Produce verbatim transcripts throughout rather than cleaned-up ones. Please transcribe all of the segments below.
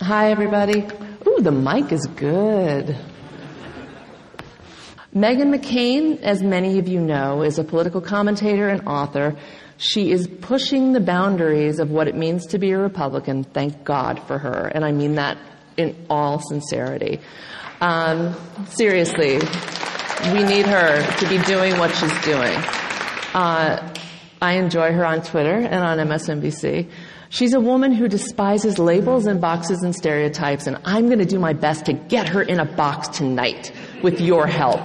Hi, everybody. Ooh, the mic is good. Meghan McCain, as many of you know, is a political commentator and author. She is pushing the boundaries of what it means to be a Republican. Thank God for her. And I mean that in all sincerity. Um, seriously, we need her to be doing what she's doing. Uh, I enjoy her on Twitter and on M S N B C. She's a woman who despises labels and boxes and stereotypes, and I'm going to do my best to get her in a box tonight with your help.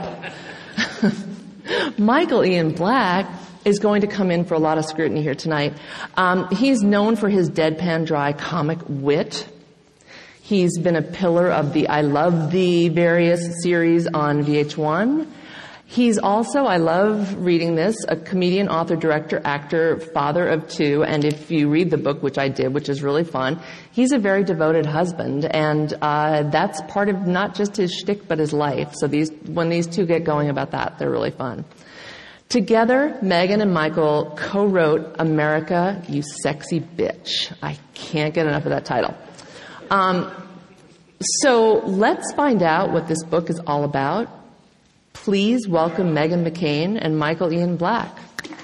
Michael Ian Black is going to come in for a lot of scrutiny here tonight. Um, he's known for his deadpan dry comic wit. He's been a pillar of the I Love Thee various series on V H one. He's also, I love reading this, a comedian, author, director, actor, father of two, and if you read the book, which I did, which is really fun, he's a very devoted husband, and uh that's part of not just his shtick, but his life. So these, when these two get going about that, they're really fun. Together, Meghan and Michael co-wrote America, You Sexy Bitch. I can't get enough of that title. Um, so let's find out what this book is all about. Please welcome Meghan McCain and Michael Ian Black.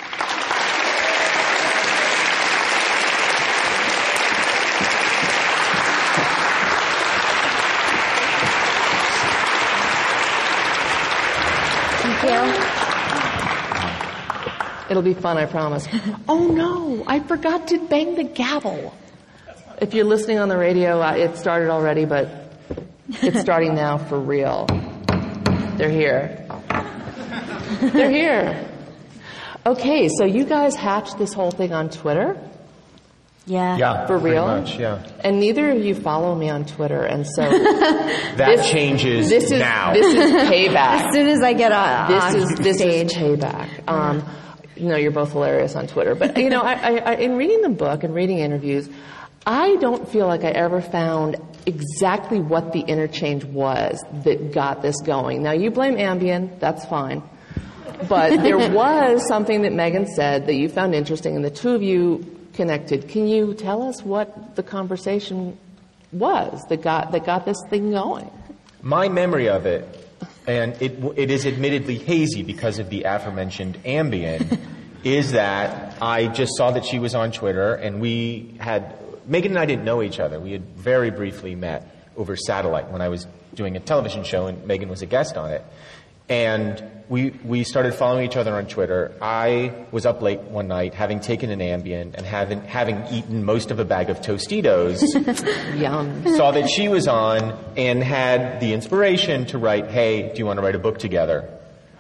Thank you. It'll be fun, I promise. Oh no, I forgot to bang the gavel. If you're listening on the radio, uh, it started already, but it's starting now for real. They're here. They're here. Okay, so you guys hatched this whole thing on Twitter? Yeah. Yeah. For real? Pretty much, yeah. And neither of you follow me on Twitter, and so that this, changes this is, now. This is payback. As soon as I get on, this on is this stage. is payback. Um, no, you're both hilarious on Twitter, but you know, I, I, I, in reading the book and reading interviews, I don't feel like I ever found exactly what the interchange was that got this going. Now, you blame Ambien, that's fine. But there was something that Meghan said that you found interesting, and the two of you connected. Can you tell us what the conversation was that got that got this thing going? My memory of it, and it it is admittedly hazy because of the aforementioned Ambien, is that I just saw that she was on Twitter, and we had... Meghan and I didn't know each other. We had very briefly met over satellite when I was doing a television show, and Meghan was a guest on it. And we we started following each other on Twitter. I was up late one night, having taken an Ambien and having having eaten most of a bag of Tostitos. Yum. Saw that she was on and had the inspiration to write, "Hey, do you want to write a book together?"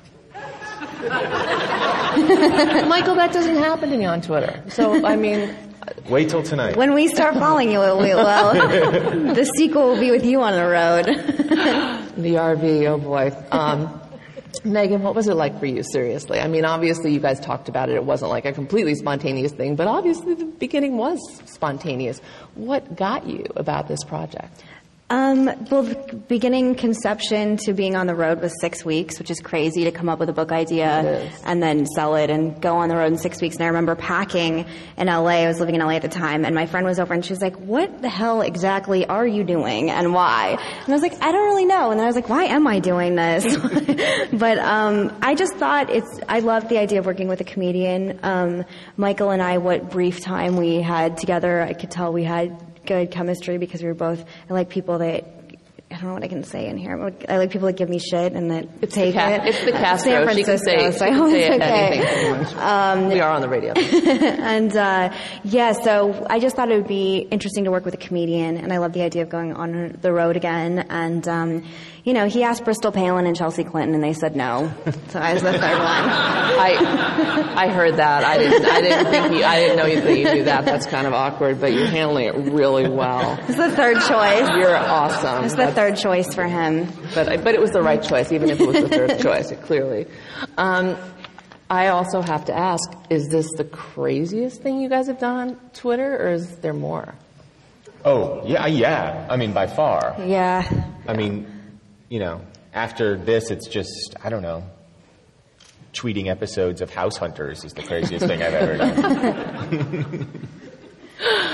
Michael, that doesn't happen to me on Twitter. So, I mean... Wait till tonight. When we start following you, we will. The sequel will be with you on the road. The R V, oh boy. Um, Meghan, what was it like for you, seriously? I mean, obviously you guys talked about it. It wasn't like a completely spontaneous thing, but obviously the beginning was spontaneous. What got you about this project? Um, well, the beginning conception to being on the road was six weeks, which is crazy to come up with a book idea and then sell it and go on the road in six weeks. And I remember packing in L A. I was living in L A at the time, and my friend was over, and she was like, "What the hell exactly are you doing, and why?" And I was like, "I don't really know." And then I was like, "Why am I doing this?" But um, I just thought it's. I loved the idea of working with a comedian. Um, Michael and I, what brief time we had together, I could tell we had good chemistry because we were both, I like people that, I don't know what I can say in here. I like people that give me shit and that it's take the ca- it. It's the Castro. San Francisco, she can say, so I she hope can say it's okay. anything. Um, we are on the radio. and uh, yeah, so I just thought it would be interesting to work with a comedian, and I love the idea of going on the road again. And um, you know, he asked Bristol Palin and Chelsea Clinton, and they said no. So I was the third one. I I heard that. I didn't. I didn't think you. I didn't know you that you do that. That's kind of awkward, but you're handling it really well. It's the third choice. You're awesome. It's the That's, third choice for him. But but it was the right choice, even if it was the third choice. Clearly. Um, I also have to ask: is this the craziest thing you guys have done on Twitter, or is there more? Oh yeah, yeah. I mean, by far. Yeah. I mean, you know, after this, it's just I don't know. Tweeting episodes of House Hunters is the craziest thing I've ever done.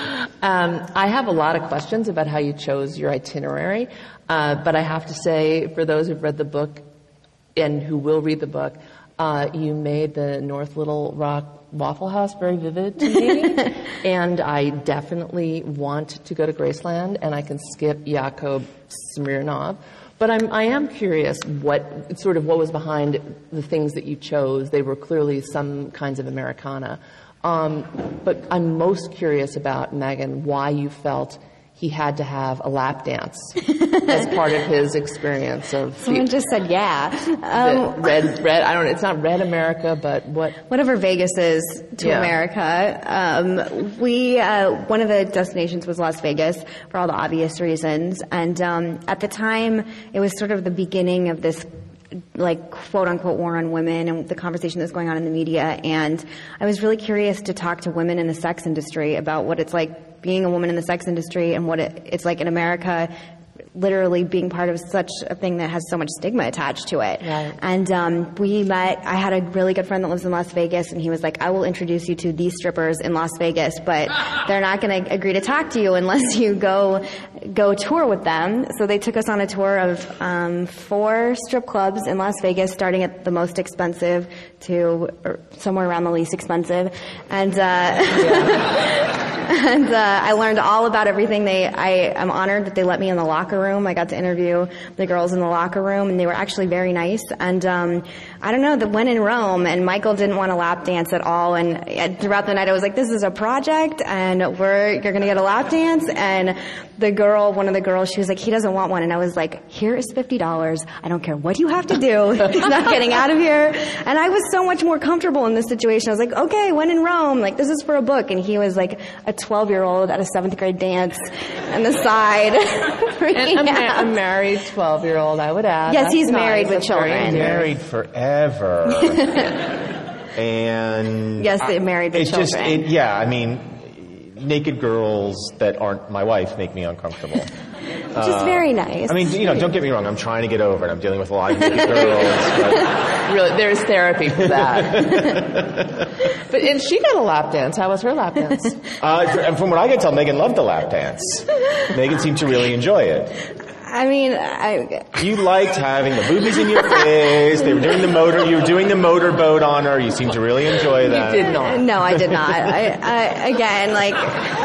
Um, I have a lot of questions about how you chose your itinerary, uh, but I have to say, for those who've read the book and who will read the book, uh, you made the North Little Rock Waffle House very vivid to me, and I definitely want to go to Graceland, and I can skip Yakov Smirnov. But I'm, I am curious what sort of what was behind the things that you chose. They were clearly some kinds of Americana. Um, but I'm most curious about, Megan, why you felt he had to have a lap dance as part of his experience of... Someone the, just said, yeah. Um, red, red, I don't know, it's not Red America, but what... Whatever Vegas is to Yeah. America. Um, we, uh, one of the destinations was Las Vegas for all the obvious reasons. And um, at the time, it was sort of the beginning of this like quote unquote war on women and the conversation that's going on in the media. And I was really curious to talk to women in the sex industry about what it's like being a woman in the sex industry and what it, it's like in America, literally being part of such a thing that has so much stigma attached to it. Right. And um, we met, I had a really good friend that lives in Las Vegas, and he was like, I will introduce you to these strippers in Las Vegas, but they're not going to agree to talk to you unless you go go tour with them. So they took us on a tour of um, four strip clubs in Las Vegas, starting at the most expensive to or somewhere around the least expensive. And uh, and uh, I learned all about everything. They, I, I'm honored that they let me in the locker room. I got to interview the girls in the locker room, and they were actually very nice. And um, I don't know, the when in Rome, and Michael didn't want to lap dance at all. And uh, throughout the night, I was like, "This is a project, and we're you're going to get a lap dance." And the girl, one of the girls, she was like, "He doesn't want one." And I was like, "Here is fifty dollars. I don't care what you have to do. He's not getting out of here." And I was so much more comfortable in this situation. I was like, "Okay, when in Rome, like this is for a book." And he was like a twelve-year-old at a seventh grade dance on the side. And a, ma- a married twelve-year-old, I would add. Yes, That's he's nice. married with That's very children. endearing. Married forever. And Yes, they're married with it's just, children. it, yeah, I mean, naked girls that aren't my wife make me uncomfortable. Which is very nice. I mean, you know, don't get me wrong. I'm trying to get over it. I'm dealing with a lot of naked girls. But Really, there's therapy for that. But and she got a lap dance. How was her lap dance? uh, and from what I can tell, Megan loved the lap dance. Megan seemed to really enjoy it. I mean, I, You liked having the boobies in your face. They were doing the motor. You were doing the motorboat on her. You seemed to really enjoy that. You did not. no, I did not. I, I again, like,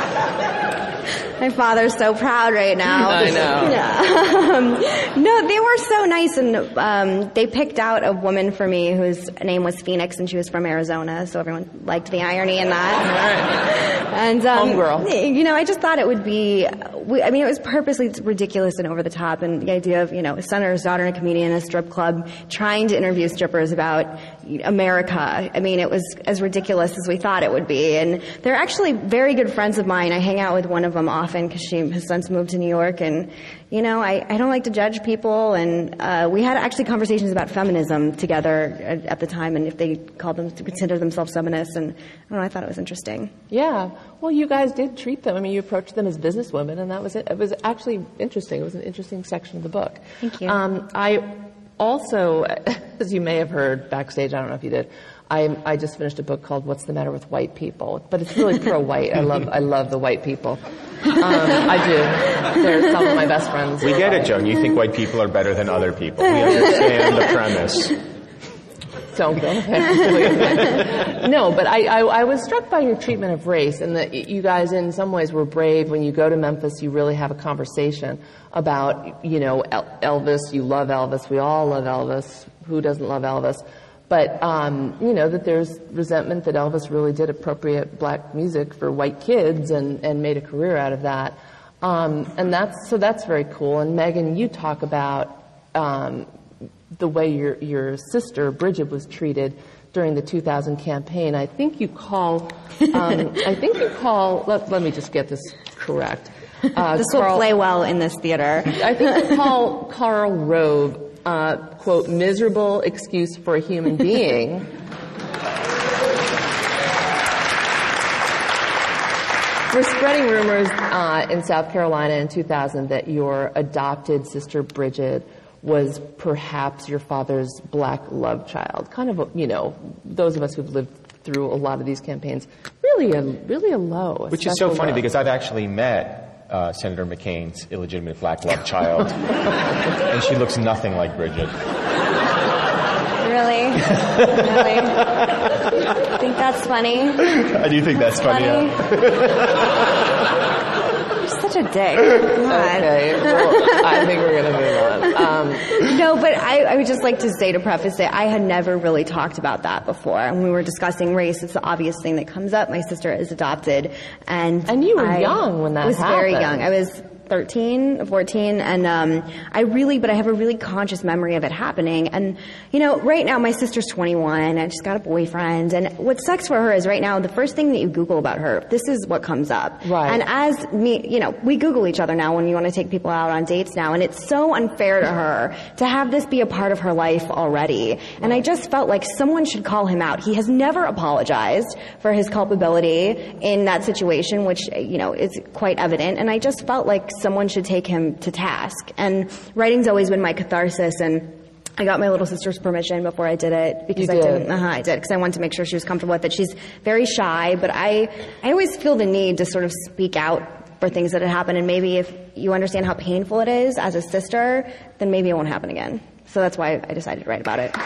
my father's so proud right now. I know. Yeah. Um, no, they were so nice, and um, they picked out a woman for me whose name was Phoenix, and she was from Arizona, so everyone liked the irony in that. And um, Homegirl. you know, I just thought it would be. We, I mean, it was purposely ridiculous and over the top, and the idea of you know, a senator's daughter and a comedian in a strip club trying to interview strippers about America. I mean, it was as ridiculous as we thought it would be, and they're actually very good friends of mine. I hang out with one of them often because she has since moved to New York, and you know, I, I don't like to judge people, and uh, we had actually conversations about feminism together at, at the time, and if they called them to consider themselves feminists, and I don't know, I thought it was interesting. Yeah. Well, you guys did treat them. I mean, you approached them as businesswomen, and that was it. It was actually interesting. It was an interesting section of the book. Thank you. Um, I also, as you may have heard backstage, I don't know if you did, I, I just finished a book called What's the Matter with White People? But it's really pro-white. I love I love the white people. Um, I do. They're some of my best friends. We get it, Joan. You think white people are better than other people. We understand the premise. Don't go there. No, but I, I, I was struck by your treatment of race, and that you guys in some ways were brave. When you go to Memphis, you really have a conversation about, you know, Elvis. You love Elvis. We all love Elvis. Who doesn't love Elvis? But, um, you know, that there's resentment that Elvis really did appropriate black music for white kids and, and made a career out of that. Um, and that's, so that's very cool. And Megan, you talk about, um, the way your your sister Bridget was treated during the two thousand campaign. I think you call. Um, I think you call. Let, let me just get this correct. Uh, This Carl, will play well in this theater. I think you call Karl Rove, uh, quote, miserable excuse for a human being. For spreading rumors uh, in South Carolina in two thousand that your adopted sister Bridget was perhaps your father's black love child. Kind of, you know, those of us who've lived through a lot of these campaigns. Really a really a low. Which is so funny low. Because I've actually met uh, Senator McCain's illegitimate black love child, and she looks nothing like Bridget. Really? Really? I think that's funny. I do think that's funny. funny. Yeah. You're such a dick. God. Okay, well, I think we're going to move on. Um, no, but I, I would just like to say, to preface it, I had never really talked about that before. When we were discussing race, it's the obvious thing that comes up. My sister is adopted, and and you were I young when that was happened. Very young. I was thirteen, fourteen, and um, I really, but I have a really conscious memory of it happening. And, you know, right now my sister's twenty-one, and she's got a boyfriend, and what sucks for her is right now the first thing that you Google about her, this is what comes up. Right. And as me, you know, we Google each other now when you want to take people out on dates now, and it's so unfair to her to have this be a part of her life already. And I just felt like someone should call him out. He has never apologized for his culpability in that situation, which, you know, is quite evident. And I just felt like someone should take him to task. And writing's always been my catharsis, and I got my little sister's permission before I did it because you I did. didn't. Uh-huh, I did because I wanted to make sure she was comfortable with it. She's very shy, but I, I always feel the need to sort of speak out for things that had happened. And maybe if you understand how painful it is as a sister, then maybe it won't happen again. So that's why I decided to write about it.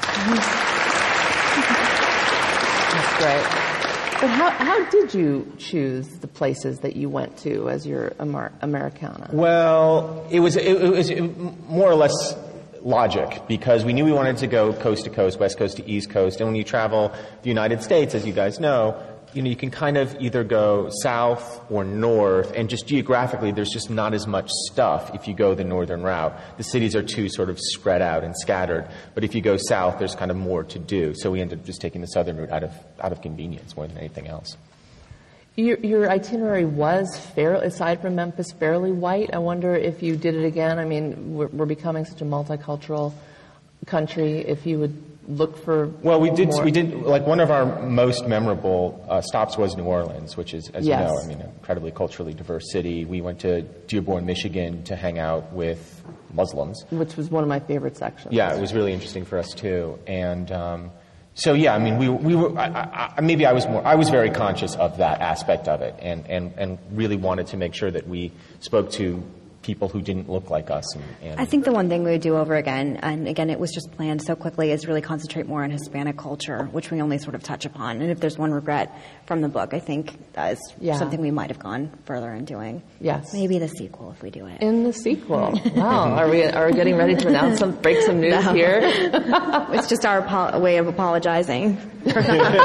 That's great. But how, how did you choose the places that you went to as your Amer- Americana? Well, it was, it, it was more or less logic, because we knew we wanted to go coast to coast, west coast to east coast. And when you travel the United States, as you guys know, you know, you can kind of either go south or north, and just geographically, there's just not as much stuff if you go the northern route. The cities are too sort of spread out and scattered. But if you go south, there's kind of more to do. So we ended up just taking the southern route out of out of convenience more than anything else. Your, your itinerary was, fair, aside from Memphis, fairly white. I wonder if you did it again. I mean, we're, we're becoming such a multicultural country. If you would look for well, we did. more. We did like one of our most memorable uh, stops was New Orleans, which is, as yes. you know, I mean, an incredibly culturally diverse city. We went to Dearborn, Michigan, to hang out with Muslims, which was one of my favorite sections. Yeah, it was really interesting for us too, and. Um, So yeah, I mean, we we were I, I, maybe I was more I was very conscious of that aspect of it, and, and, and really wanted to make sure that we spoke to people who didn't look like us. And, and I think the one thing we would do over again, and again, it was just planned so quickly, is really concentrate more on Hispanic culture, which we only sort of touch upon. And if there's one regret from the book, I think that is yeah. something we might have gone further in doing. Yes. Maybe the sequel if we do it. In the sequel. Wow. Are we are we getting ready to announce some, break some news no. here? It's just our apo- way of apologizing. We'll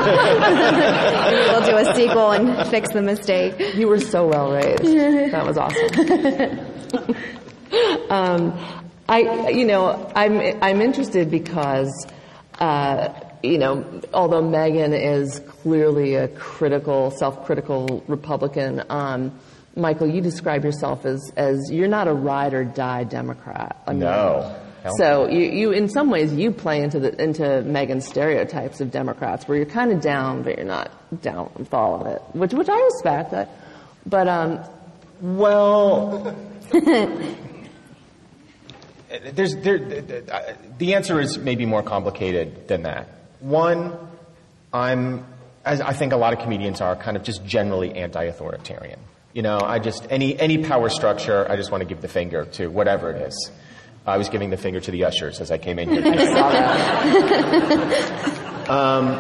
do a sequel and fix the mistake. You were so well raised. That was awesome. um, I, you know, I'm I'm interested because, uh, you know, although Megan is clearly a critical, self-critical Republican, um, Michael, you describe yourself as as you're not a ride or die Democrat. I mean, no. So you, you, in some ways, you play into the into Megan's stereotypes of Democrats, where you're kind of down, but you're not down with all of it, which which I respect. I, but um, well, there's there, the answer is maybe more complicated than that. One, I'm, as I think a lot of comedians are, kind of just generally anti-authoritarian. You know, I just any any power structure, I just want to give the finger to whatever it is. I was giving the finger to the ushers as I came in here. I saw that. um,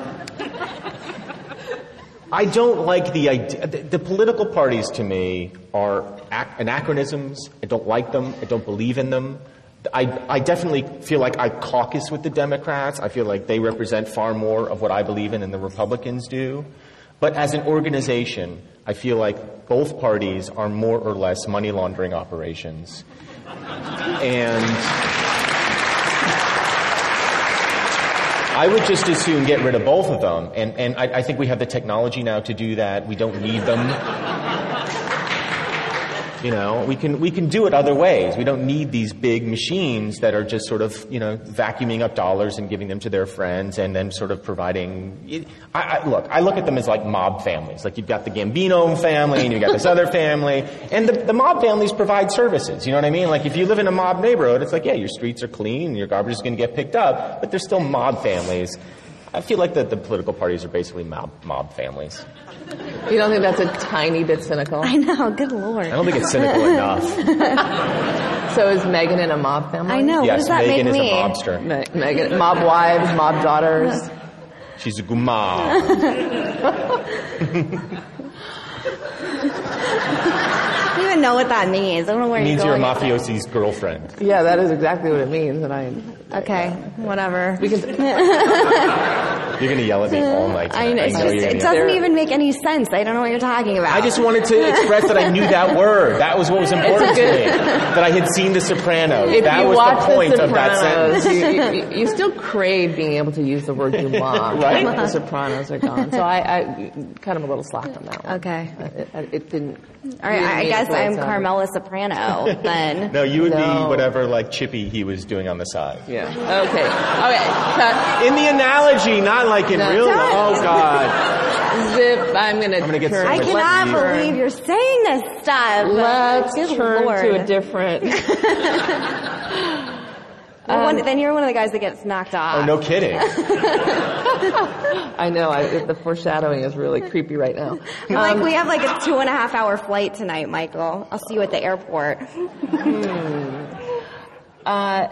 I don't like the idea. The, the political parties to me are ac- anachronisms. I don't like them. I don't believe in them. I, I definitely feel like I caucus with the Democrats. I feel like they represent far more of what I believe in than the Republicans do. But as an organization, I feel like both parties are more or less money laundering operations. And I would just as soon get rid of both of them. And, and I, I think we have the technology now to do that. We don't need them. You know, we can we can do it other ways. We don't need these big machines that are just sort of, you know, vacuuming up dollars and giving them to their friends and then sort of providing. I, I, look, I look at them as like mob families. Like you've got the Gambino family and you've got this other family. And the, the mob families provide services. You know what I mean? Like if you live in a mob neighborhood, it's like, yeah, your streets are clean and your garbage is going to get picked up, but they're still mob families. I feel like that the political parties are basically mob, mob families. You don't think that's a tiny bit cynical? I know, good Lord. I don't think it's cynical enough. So is Megan in a mob family? I know, Yes, what does that Megan make is me? a mobster. Me- Megan, mob wives, mob daughters. She's a guma. I don't even know what that means. I don't know where It means you're you're a going. mafiosi's girlfriend. Yeah, that is exactly what it means. And I, Okay, whatever. because You're going to yell at me all night tonight. I know, I it's know just, you're it gonna doesn't yell. even make any sense. I don't know what you're talking about. I just wanted to express that I knew that word. That was what was important to me. That I had seen The Sopranos. if that you was watch the point The of that Sopranos, sentence. you, you, you still crave being able to use the word "guma." Right? The Sopranos are gone, so I, I kind of a little slack on that one. Okay. It, it, it didn't. All right, I, I guess I'm Carmela Soprano then. No, you would No. be whatever like Chippy he was doing on the side. Yeah. Okay. Okay. Cut. In the analogy, not like in No. real. Done. Oh God. Zip. I'm gonna. I'm gonna get turn. I so much cannot Let's believe you're saying this stuff. Let's Good turn Lord. to a different. Well, one, then you're one of the guys that gets knocked off. Oh, no kidding. I know. I, the foreshadowing is really creepy right now. You're like, Um, we have like a two and a half hour flight tonight, Michael. I'll see you at the airport. Uh,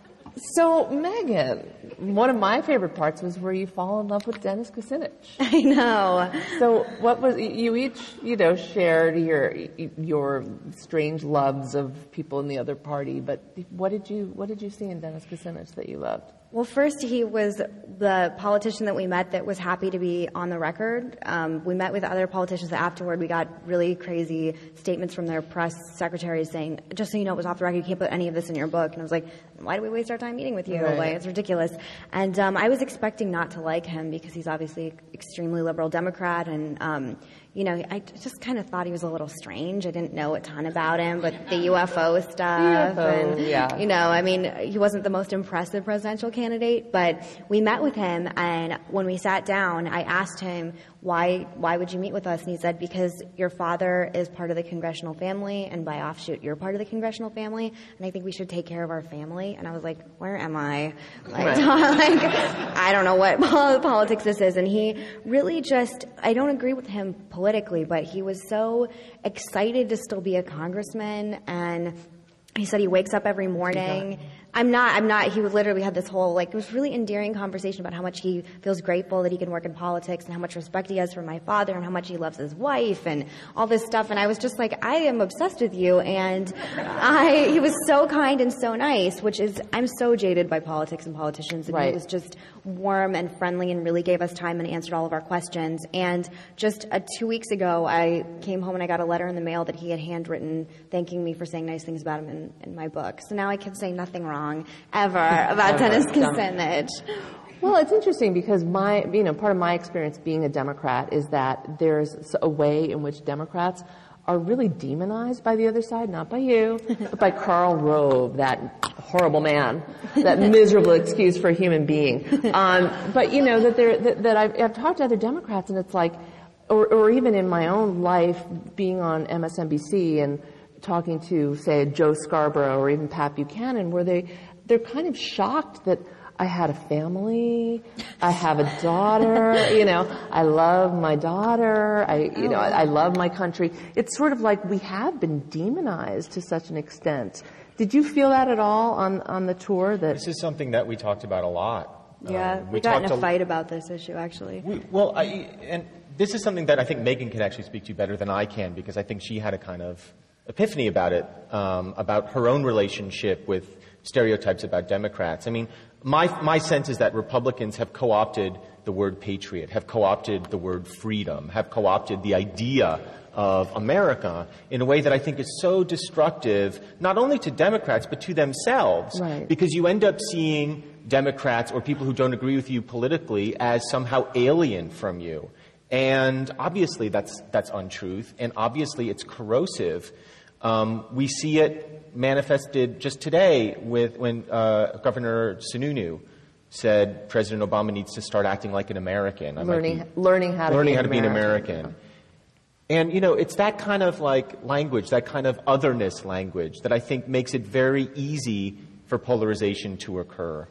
so, Megan, one of my favorite parts was where you fall in love with Dennis Kucinich. I know. So, what was you each, you know, shared your your strange loves of people in the other party, but what did you what did you see in Dennis Kucinich that you loved? Well, first, he was the politician that we met that was happy to be on the record. Um, we met with other politicians that afterward. We got really crazy statements from their press secretaries saying, just so you know, it was off the record. You can't put any of this in your book. And I was like, why do we waste our time meeting with you? Right. Like, it's ridiculous. And um, I was expecting not to like him because he's obviously extremely liberal Democrat. And, um, you know, I just kind of thought he was a little strange. I didn't know a ton about him, but the U F O stuff. U F O, and, yeah. you know, I mean, he wasn't the most impressive presidential candidate, but we met with him, and when we sat down, I asked him, why why would you meet with us? And he said, because your father is part of the congressional family, and by offshoot, you're part of the congressional family, and I think we should take care of our family. And I was like, where am I? Like, Right. like I don't know what politics this is. And he really just, I don't agree with him politically, but he was so excited to still be a congressman, and he said he wakes up every morning. I'm not, I'm not, he literally had this whole, like, it was really endearing conversation about how much he feels grateful that he can work in politics and how much respect he has for my father and how much he loves his wife and all this stuff. And I was just like, I am obsessed with you. And I, he was so kind and so nice, which is, I'm so jaded by politics and politicians. And Right. he was just warm and friendly and really gave us time and answered all of our questions. And just uh, two weeks ago, I came home and I got a letter in the mail that he had handwritten thanking me for saying nice things about him in, in my book. So now I can say nothing wrong ever about Dennis Kucinich. Well, it's interesting because my, you know, part of my experience being a Democrat is that there's a way in which Democrats are really demonized by the other side, not by you, but by Karl Rove, that horrible man, that miserable excuse for a human being. Um, but you know that there, that, that I've, I've talked to other Democrats, and it's like, or, or even in my own life, being on M S N B C and talking to, say, Joe Scarborough or even Pat Buchanan, where they they're kind of shocked that I had a family, I have a daughter, you know, I love my daughter, I, you know, I, I love my country. It's sort of like we have been demonized to such an extent. Did you feel that at all on, on the tour? That This is something that we talked about a lot. Yeah, Um, we, got in talked a fight about this issue, actually. We, well, I, and this is something that I think Megan can actually speak to better than I can, because I think she had a kind of epiphany about it, um, about her own relationship with stereotypes about Democrats. I mean, my my sense is that Republicans have co-opted the word patriot, have co-opted the word freedom, have co-opted the idea of America in a way that I think is so destructive, not only to Democrats, but to themselves. Right. Because you end up seeing Democrats or people who don't agree with you politically as somehow alien from you. And obviously that's that's untruth, and obviously it's corrosive. Um, we see it manifested just today with when uh, Governor Sununu said President Obama needs to start acting like an American. I might learning, be- learning how to learning be how an to be an American. American. And, you know, it's that kind of like language, that kind of otherness language that I think makes it very easy for polarization to occur.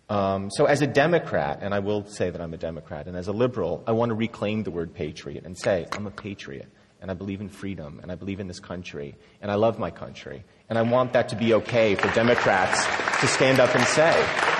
Um, so as a Democrat, and I will say that I'm a Democrat, and as a liberal, I want to reclaim the word patriot and say, I'm a patriot, and I believe in freedom, and I believe in this country, and I love my country. And I want that to be okay for Democrats to stand up and say,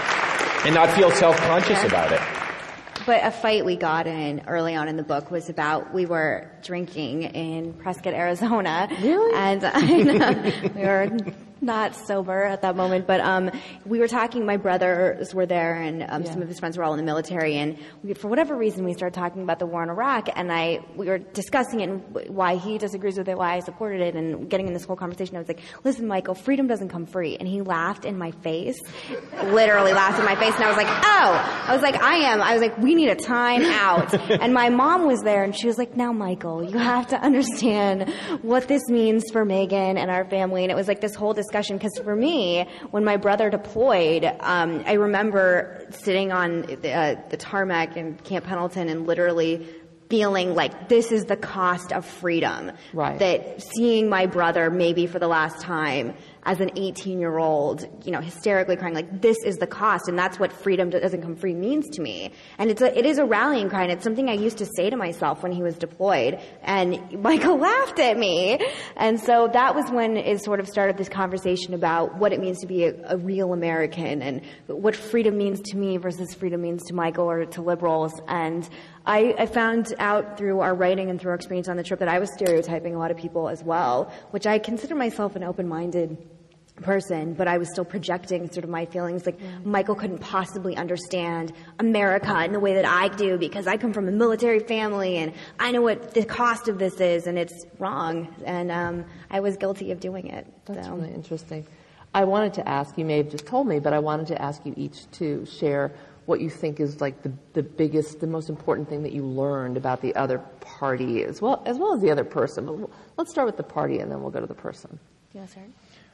and not feel self-conscious yeah. about it. But a fight we got in early on in the book was about, we were drinking in Prescott, Arizona. Really? And I know, we were not sober at that moment, but um, we were talking, my brothers were there, and um, yeah. some of his friends were all in the military, and we, for whatever reason, we started talking about the war in Iraq, and I we were discussing it and why he disagrees with it, why I supported it, and getting in this whole conversation. I was like, listen, Michael, freedom doesn't come free. And he laughed in my face, literally laughed in my face, and I was like, oh! I was like, I am. I was like, we need a time out. And my mom was there, and she was like, now, Michael, you have to understand what this means for Megan and our family. And it was like this whole discussion. Because for me, when my brother deployed, um, I remember sitting on the, uh, the tarmac in Camp Pendleton and literally feeling like this is the cost of freedom. Right. That seeing my brother maybe for the last time as an eighteen-year-old, you know, hysterically crying, like, this is the cost, and that's what freedom doesn't come free means to me. And it's a, it is a rallying cry, and it's something I used to say to myself when he was deployed, and Michael laughed at me. And so that was when it sort of started this conversation about what it means to be a, a real American, and what freedom means to me versus freedom means to Michael or to liberals. And I, I found out through our writing and through our experience on the trip that I was stereotyping a lot of people as well, which I consider myself an open-minded person, but I was still projecting sort of my feelings. Like, yeah. Michael couldn't possibly understand America in the way that I do because I come from a military family and I know what the cost of this is, and it's wrong. And um, I was guilty of doing it. That's so. really interesting. I wanted to ask, you may have just told me, but I wanted to ask you each to share what you think is like the, the biggest, the most important thing that you learned about the other party as well as well as the other person. But let's start with the party and then we'll go to the person. Yes, sir.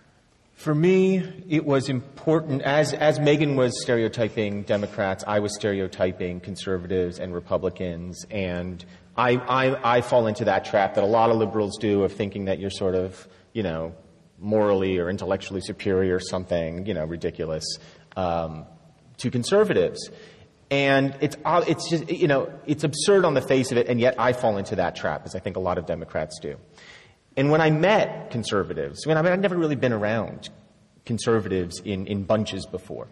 For me, it was important, as as Megan was stereotyping Democrats, I was stereotyping conservatives and Republicans, and I, I, I fall into that trap that a lot of liberals do of thinking that you're sort of, you know, morally or intellectually superior or something, you know, ridiculous, um, to conservatives. And it's, it's just, you know, it's absurd on the face of it, and yet I fall into that trap, as I think a lot of Democrats do. And when I met conservatives, I mean, I mean, I'd never really been around conservatives in, in bunches before.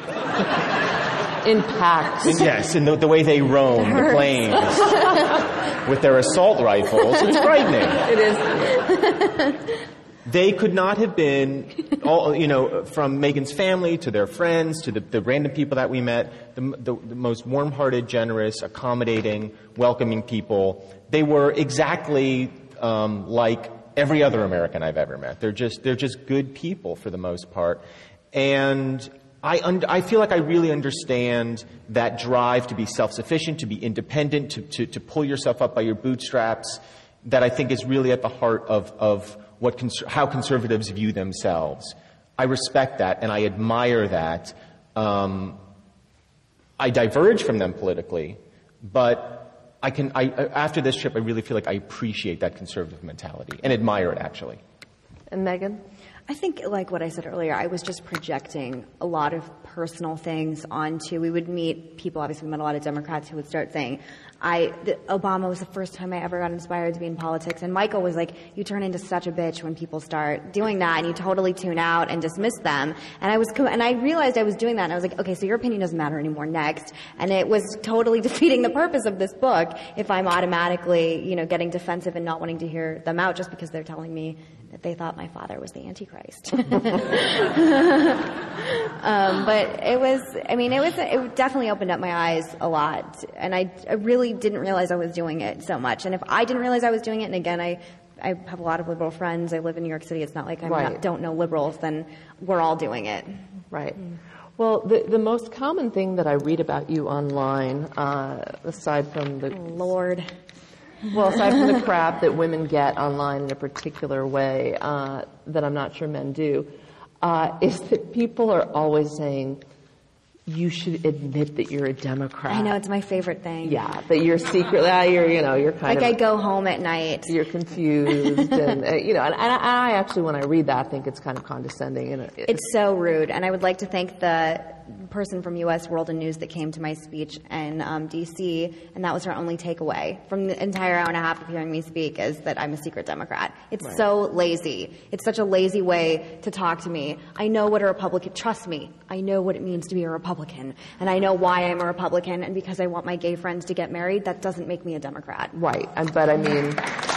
In packs. And yes, and the, the way they roam the plains with their assault rifles, it's frightening. It is. They could not have been, all, you know, from Megan's family to their friends to the, the random people that we met, the, the, the most warm-hearted, generous, accommodating, welcoming people. They were exactly um, like every other American I've ever met. They're just they're just good people for the most part, and I un- I feel like I really understand that drive to be self-sufficient, to be independent, to to, to pull yourself up by your bootstraps. That I think is really at the heart of of what cons- how conservatives view themselves. I respect that and I admire that. Um, I diverge from them politically, but I can. I, after this trip, I really feel like I appreciate that conservative mentality and admire it, actually. And Megan? I think, like what I said earlier, I was just projecting a lot of personal things onto. We would meet people. Obviously, we met a lot of Democrats who would start saying, "I the, Obama was the first time I ever got inspired to be in politics." And Michael was like, "You turn into such a bitch when people start doing that, and you totally tune out and dismiss them." And I was, and I realized I was doing that, and I was like, "Okay, so your opinion doesn't matter anymore." Next, and it was totally defeating the purpose of this book if I'm automatically, you know, getting defensive and not wanting to hear them out just because they're telling me that they thought my father was the Antichrist. um, but it was, I mean, it was, it definitely opened up my eyes a lot. And I, I really didn't realize I was doing it so much. And if I didn't realize I was doing it, and again, I, I have a lot of liberal friends. I live in New York City. It's not like I right. don't know liberals. Then we're all doing it. Right. Well, the, the most common thing that I read about you online, uh, aside from the... Lord. Well, aside from the crap that women get online in a particular way uh, that I'm not sure men do, uh, is that people are always saying, you should admit that you're a Democrat. I know, it's my favorite thing. Yeah, that you're secretly, uh, you're, you know, you're kind like of... Like I go home at night. You're confused, and, uh, you know, and, and I actually, when I read that, think it's kind of condescending. And it, it's so rude, and I would like to thank the person from U S World and News that came to my speech in um, D C, and that was her only takeaway from the entire hour and a half of hearing me speak, is that I'm a secret Democrat. It's right. so lazy. It's such a lazy way to talk to me. I know what a Republican, trust me, I know what it means to be a Republican, and I know why I'm a Republican, and because I want my gay friends to get married, that doesn't make me a Democrat. Right, but I mean...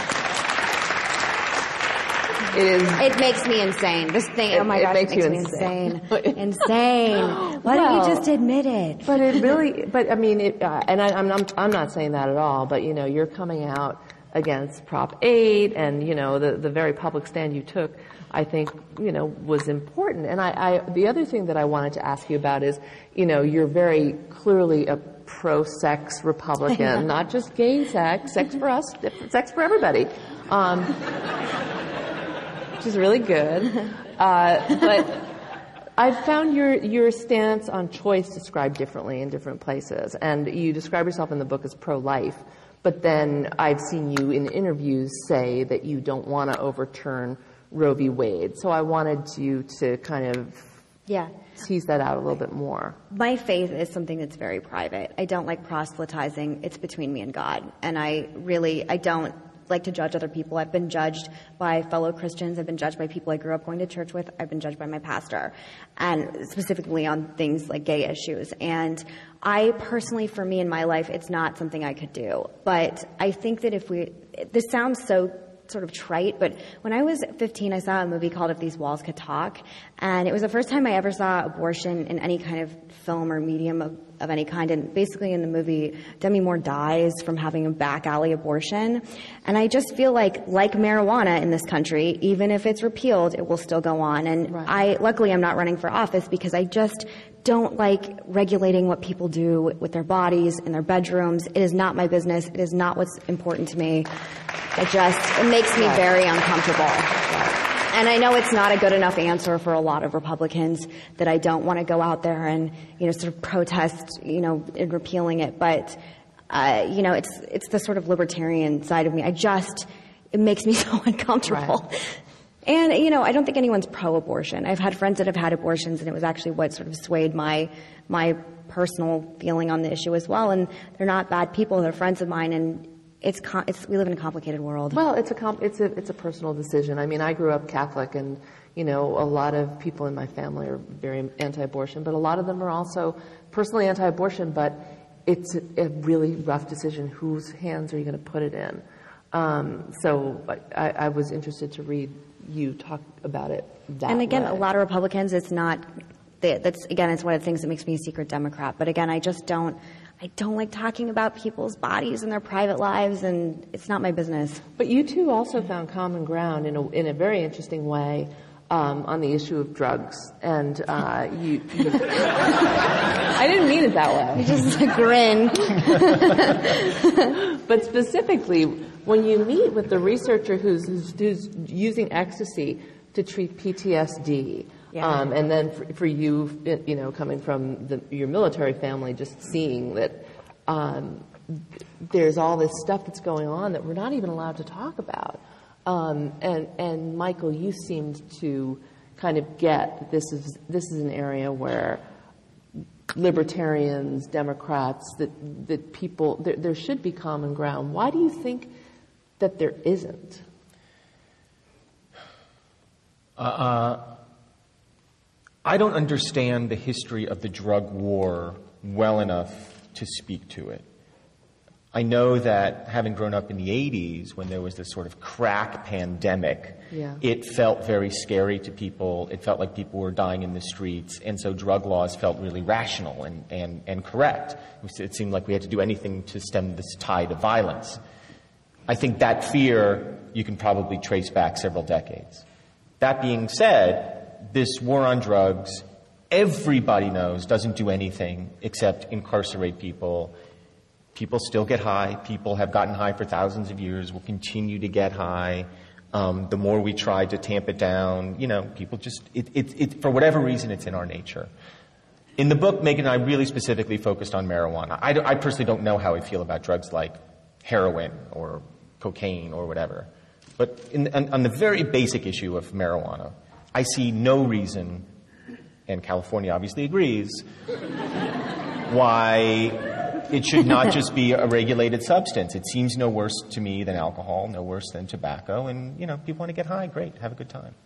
It, is, it makes me insane. This thing, it, oh my gosh, it makes, it makes me insane. Insane. insane. Why well, don't you just admit it? But it really, but I mean, it, uh, and I, I'm, I'm, I'm not saying that at all, but you know, you're coming out against Prop eight and, you know, the, the very public stand you took, I think, you know, was important. And I, I, the other thing that I wanted to ask you about is, you know, you're very clearly a pro-sex Republican, not just gay sex, sex for us, sex for everybody. Um, which is really good. Uh, but I've found your, your stance on choice described differently in different places. And you describe yourself in the book as pro-life, but then I've seen you in interviews say that you don't want to overturn Roe v. Wade. So I wanted you to kind of yeah. tease that out a little bit more. My faith is something that's very private. I don't like proselytizing. It's between me and God. And I really, I don't like to judge other people. I've been judged by fellow Christians. I've been judged by people I grew up going to church with. I've been judged by my pastor, and specifically on things like gay issues. And I personally, for me in my life, it's not something I could do. But I think that if we, this sounds so sort of trite, but when I was fifteen, I saw a movie called If These Walls Could Talk, and it was the first time I ever saw abortion in any kind of film or medium of, of any kind. And basically in the movie, Demi Moore dies from having a back alley abortion. And I just feel like, like marijuana in this country, even if it's repealed, it will still go on. And right. I, luckily I'm not running for office because I just don't like regulating what people do with their bodies in their bedrooms. It is not my business. It is not what's important to me. It just, it makes me very uncomfortable. And I know it's not a good enough answer for a lot of Republicans that I don't want to go out there and, you know, sort of protest, you know, in repealing it. But, uh, you know, it's, it's the sort of libertarian side of me. I just, it makes me so uncomfortable. Right. And, you know, I don't think anyone's pro-abortion. I've had friends that have had abortions, and it was actually what sort of swayed my, my personal feeling on the issue as well. And they're not bad people. They're friends of mine, and It's, com- it's we live in a complicated world. Well, it's a com- it's a it's a personal decision. I mean, I grew up Catholic, and you know, a lot of people in my family are very anti-abortion, but a lot of them are also personally anti-abortion. But it's a, a really rough decision. Whose hands are you going to put it in? Um, so I, I was interested to read you talk about it that And again, way. a lot of Republicans, it's not. They, that's again, it's one of the things that makes me a secret Democrat. But again, I just don't. I don't like talking about people's bodies and their private lives, and it's not my business. But you two also found common ground in a, in a very interesting way um, on the issue of drugs. And uh, you, you I didn't mean it that way. Just a grin. But specifically, when you meet with the researcher who's, who's, who's using ecstasy to treat P T S D, Yeah. Um, and then for, for you, you know, coming from the, your military family, just seeing that um, there's all this stuff that's going on that we're not even allowed to talk about. Um, and, and Michael, you seemed to kind of get that this is this is an area where libertarians, Democrats, that that people there, there should be common ground. Why do you think that there isn't? Uh. uh I don't understand the history of the drug war well enough to speak to it. I know that having grown up in the eighties, when there was this sort of crack pandemic, yeah. it felt very scary to people. It felt like people were dying in the streets, and so drug laws felt really rational and, and, and correct. It, was, it seemed like we had to do anything to stem this tide of violence. I think that fear you can probably trace back several decades. That being said, this war on drugs, everybody knows, doesn't do anything except incarcerate people. People still get high. People have gotten high for thousands of years, will continue to get high. Um, the more we try to tamp it down, you know, people just, it, it, it, for whatever reason, it's in our nature. In the book, Megan and I really specifically focused on marijuana. I, I personally don't know how I feel about drugs like heroin or cocaine or whatever. But in, on, on the very basic issue of marijuana, I see no reason and California obviously agrees, why it should not just be a regulated substance. It seems no worse to me than alcohol, no worse than tobacco, and, you know, people want to get high, great, have a good time.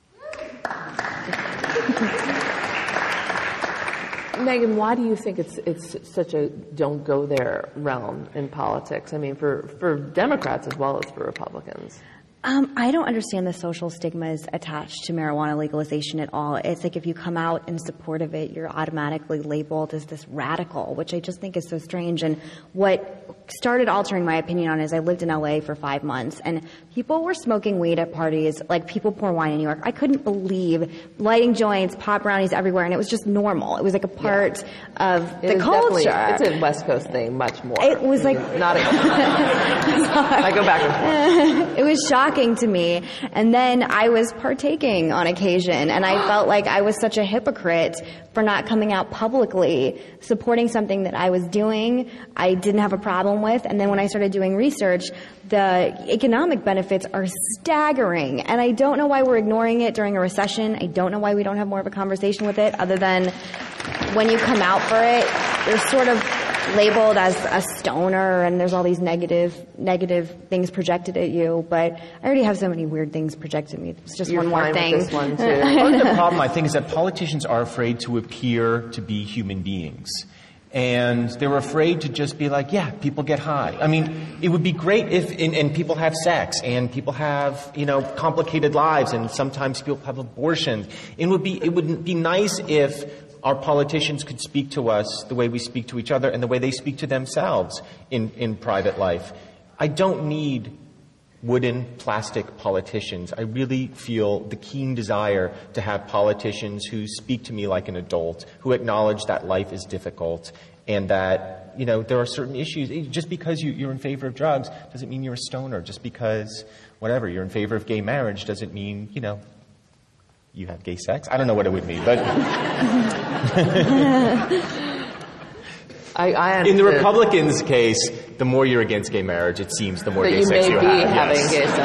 Megan, why do you think it's it's such a don't go there realm in politics? I mean, for, for Democrats as well as for Republicans. Um, I don't understand the social stigmas attached to marijuana legalization at all. It's like if you come out in support of it, you're automatically labeled as this radical, which I just think is so strange. And what started altering my opinion on it is I lived in L A for five months, and people were smoking weed at parties, like people pour wine in New York. I couldn't believe lighting joints, pop brownies everywhere, and it was just normal. It was like a part yeah. of it the culture. It's a West Coast thing, much more. It was like not. A, I go back and forth. It was shocking to me, and then I was partaking on occasion, and I felt like I was such a hypocrite for not coming out publicly supporting something that I was doing, I didn't have a problem with. And then when I started doing research, the economic benefits are staggering, and I don't know why we're ignoring it during a recession. I don't know why we don't have more of a conversation with it, other than when you come out for it, you're sort of labeled as a stoner, and there's all these negative negative things projected at you. But I already have so many weird things projected at me. It's just You're one more fine thing. With this one too. Part of the problem, I think, is that politicians are afraid to appear to be human beings. And they're afraid to just be like, yeah, people get high. I mean, it would be great if, and, and people have sex, and people have, you know, complicated lives, and sometimes people have abortions. It would be, it would be nice if our politicians could speak to us the way we speak to each other and the way they speak to themselves in, in private life. I don't need wooden, plastic politicians. I really feel the keen desire to have politicians who speak to me like an adult, who acknowledge that life is difficult and that, you know, there are certain issues. Just because you, you're in favor of drugs doesn't mean you're a stoner. Just because, whatever, you're in favor of gay marriage doesn't mean, you know, you have gay sex? I don't know what it would mean, but I, I in the Republicans' case, the more you're against gay marriage, it seems the more but gay you sex may you be have. having Yes. gay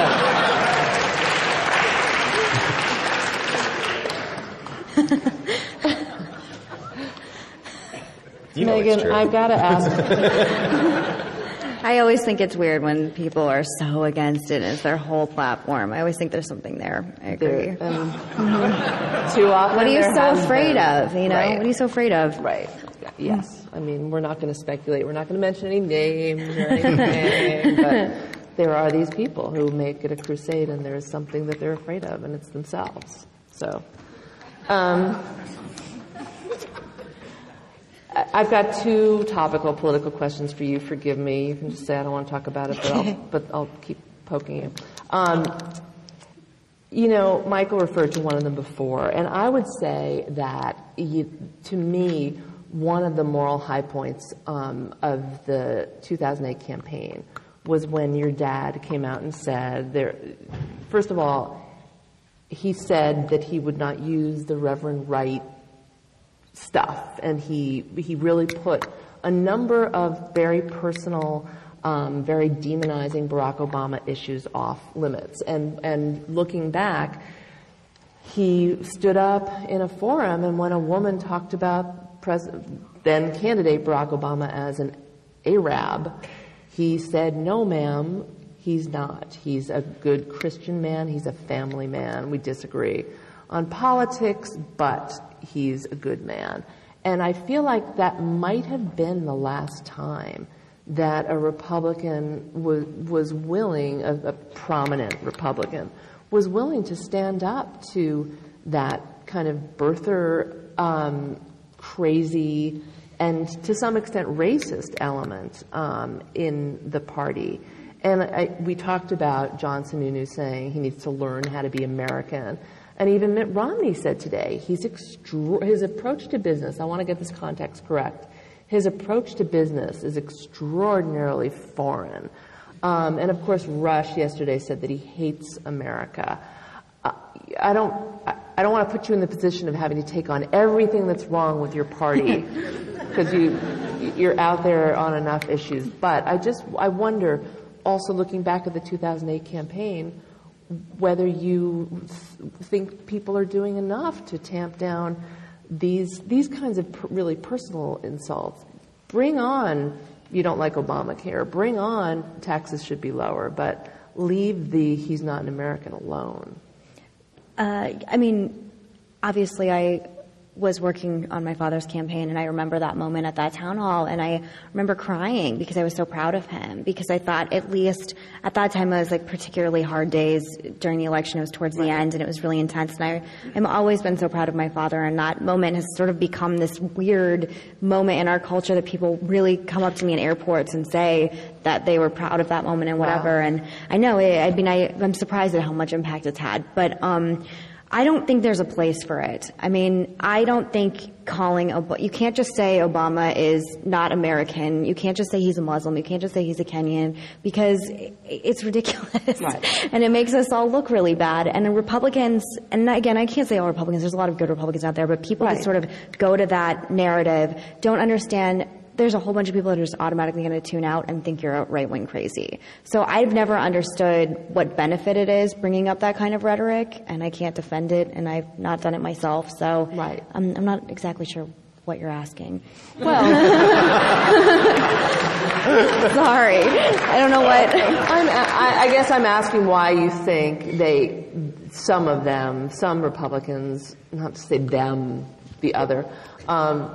sex. You know it's Megan, true. I've got to ask. I always think it's weird when people are so against it and it's their whole platform. I always think there's something there. I agree. Um, mm-hmm. Too often. What are you there so has afraid been. of, you know? Right. What are you so afraid of? Right. Yes. I mean, we're not going to speculate. We're not going to mention any names or anything. But there are these people who make it a crusade, and there is something that they're afraid of, and it's themselves. So, um, I- I've got two topical political questions for you. Forgive me. You can just say I don't want to talk about it, but I'll, but I'll keep poking you. Um, You know, Michael referred to one of them before, and I would say that, you, to me, one of the moral high points um, of the two thousand eight campaign was when your dad came out and said, there, first of all, he said that he would not use the Reverend Wright stuff, and he he really put a number of very personal Um, very demonizing Barack Obama issues off limits. And, and looking back, he stood up in a forum, and when a woman talked about pres- then candidate Barack Obama as an Arab, he said, no, ma'am, he's not. He's a good Christian man. He's a family man. We disagree on politics, but he's a good man. And I feel like that might have been the last time that a Republican was, was willing, a, a prominent Republican, was willing to stand up to that kind of birther, um, crazy, and to some extent racist element um, in the party. And I, we talked about John Sununu saying he needs to learn how to be American. And even Mitt Romney said today, he's extra- his approach to business, I want to get this context correct, his approach to business is extraordinarily foreign. Um, and of course, Rush yesterday said that he hates America. Uh, I don't, I don't want to put you in the position of having to take on everything that's wrong with your party, because you, you're out there on enough issues. But I just, I wonder, also looking back at the two thousand eight campaign, whether you th- think people are doing enough to tamp down these these kinds of per- really personal insults. Bring on, you don't like Obamacare, bring on taxes should be lower, but leave the he's not an American alone. Uh, I mean, obviously I was working on my father's campaign, and I remember that moment at that town hall, and I remember crying because I was so proud of him, because I thought, at least at that time, it was like particularly hard days during the election. It was towards the end, and it was really intense, and I, I've always been so proud of my father, and that moment has sort of become this weird moment in our culture that people really come up to me in airports and say that they were proud of that moment and whatever, wow. And I know, it, I mean, I, I'm surprised at how much impact it's had, but um I don't think there's a place for it. I mean, I don't think calling, Ob- you can't just say Obama is not American. You can't just say he's a Muslim. You can't just say he's a Kenyan, because it's ridiculous. Right. And it makes us all look really bad. And the Republicans, and again, I can't say all Republicans, there's a lot of good Republicans out there, but people right. who sort of go to that narrative don't understand. There's a whole bunch of people that are just automatically going to tune out and think you're right-wing crazy. So I've never understood what benefit it is bringing up that kind of rhetoric, and I can't defend it, and I've not done it myself. So right. I'm, I'm not exactly sure what you're asking. Well, sorry, I don't know what. I'm, I, I guess I'm asking why you think they, some of them, some Republicans, not to say them, the other, um,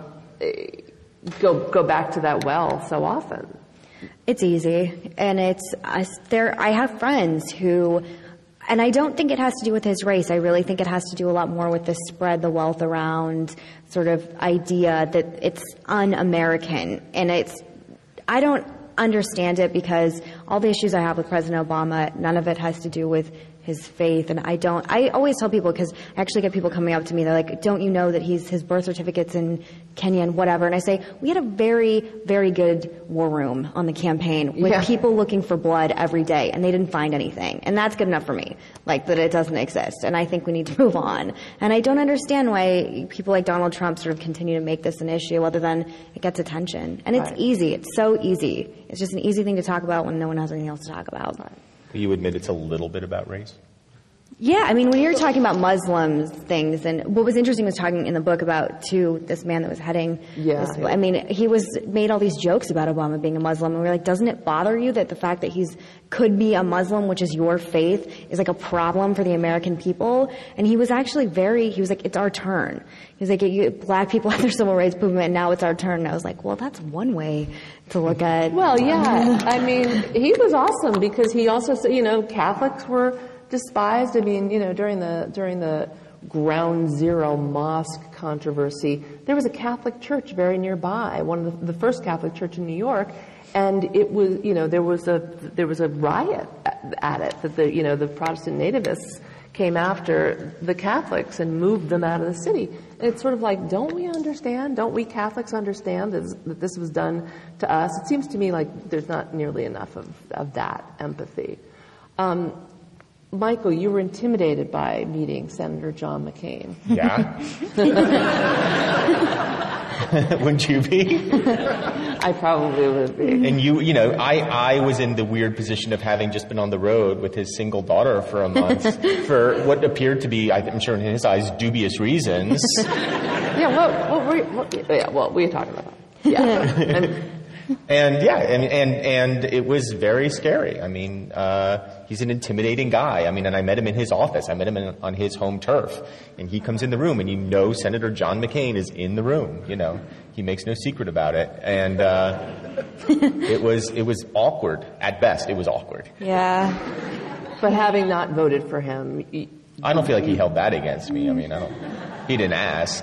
go go back to that well so often. It's easy, and it's I, there. I have friends who, and I don't think it has to do with his race. I really think it has to do a lot more with the spread the wealth around sort of idea that it's un-American, and it's. I don't understand it, because all the issues I have with President Obama, none of it has to do with his faith, and I don't, I always tell people, because I actually get people coming up to me, they're like, don't you know that he's, his birth certificate's in Kenya and whatever, and I say, we had a very, very good war room on the campaign with yeah. people looking for blood every day, and they didn't find anything, and that's good enough for me, like, that it doesn't exist, and I think we need to move on, and I don't understand why people like Donald Trump sort of continue to make this an issue, other than it gets attention, and it's right. easy, it's so easy, it's just an easy thing to talk about when no one has anything else to talk about. Right. You admit it's a little bit about race? Yeah, I mean, when you're talking about Muslims things, and what was interesting was talking in the book about, too, this man that was heading yeah, this, yeah. I mean, he was made all these jokes about Obama being a Muslim, and we were like, doesn't it bother you that the fact that he's could be a Muslim, which is your faith, is like a problem for the American people? And he was actually very, he was like, it's our turn. He was like, you, black people had their civil rights movement, and now it's our turn. And I was like, well, that's one way to look at. Well, yeah, I mean, he was awesome, because he also said, you know, Catholics were despised. I mean, you know, during the during the Ground Zero mosque controversy, there was a Catholic church very nearby, one of the, the first Catholic church in New York, and it was, you know, there was a there was a riot at, at it that the you know the Protestant nativists came after the Catholics and moved them out of the city. And it's sort of like, don't we understand? Don't we Catholics understand that, that this was done to us? It seems to me like there's not nearly enough of, of that empathy. Um, Michael, you were intimidated by meeting Senator John McCain. Yeah. Wouldn't you be? I probably would be. And you, you know, I, I was in the weird position of having just been on the road with his single daughter for a month for what appeared to be, I'm sure in his eyes, dubious reasons. Yeah, what, what were you, what, yeah, well, we were talking about that. Yeah. and, And yeah, and, and, and it was very scary. I mean, uh, he's an intimidating guy. I mean, and I met him in his office. I met him in, on his home turf. And he comes in the room, and you know Senator John McCain is in the room, you know. He makes no secret about it. And, uh, it was, it was awkward. At best, it was awkward. Yeah. But having not voted for him, you, I don't feel like he held that against me. I mean, I don't, he didn't ask.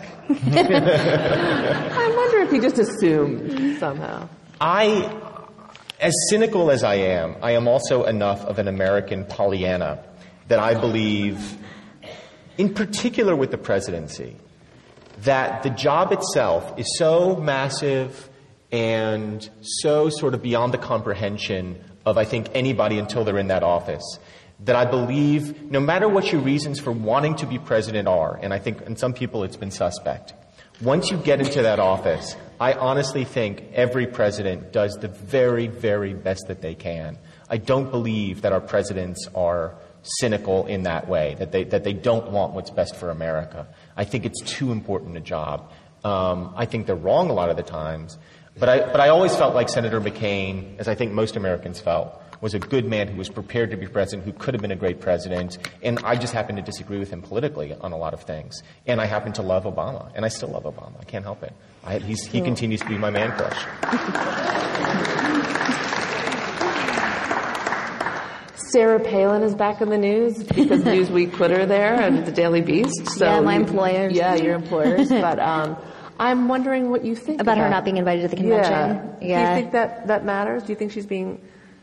I wonder if he just assumed somehow. I, as cynical as I am, I am also enough of an American Pollyanna that I believe, in particular with the presidency, that the job itself is so massive and so sort of beyond the comprehension of, I think, anybody until they're in that office, that I believe no matter what your reasons for wanting to be president are, and I think in some people it's been suspect, once you get into that office, I honestly think every president does the very, very best that they can. I don't believe that our presidents are cynical in that way, that they that they don't want what's best for America. I think it's too important a job. Um, I think they're wrong a lot of the times, but I but I always felt like Senator McCain, as I think most Americans felt, was a good man who was prepared to be president, who could have been a great president, and I just happen to disagree with him politically on a lot of things. And I happen to love Obama, and I still love Obama. I can't help it. I, he's, he continues to be my man crush. Sarah Palin is back in the news because Newsweek put her there and the Daily Beast. So yeah, my you, employers. Yeah, your employers. But um, I'm wondering what you think about, about her not being invited to the convention. Yeah. yeah. Do you think that that matters? Do you think she's being?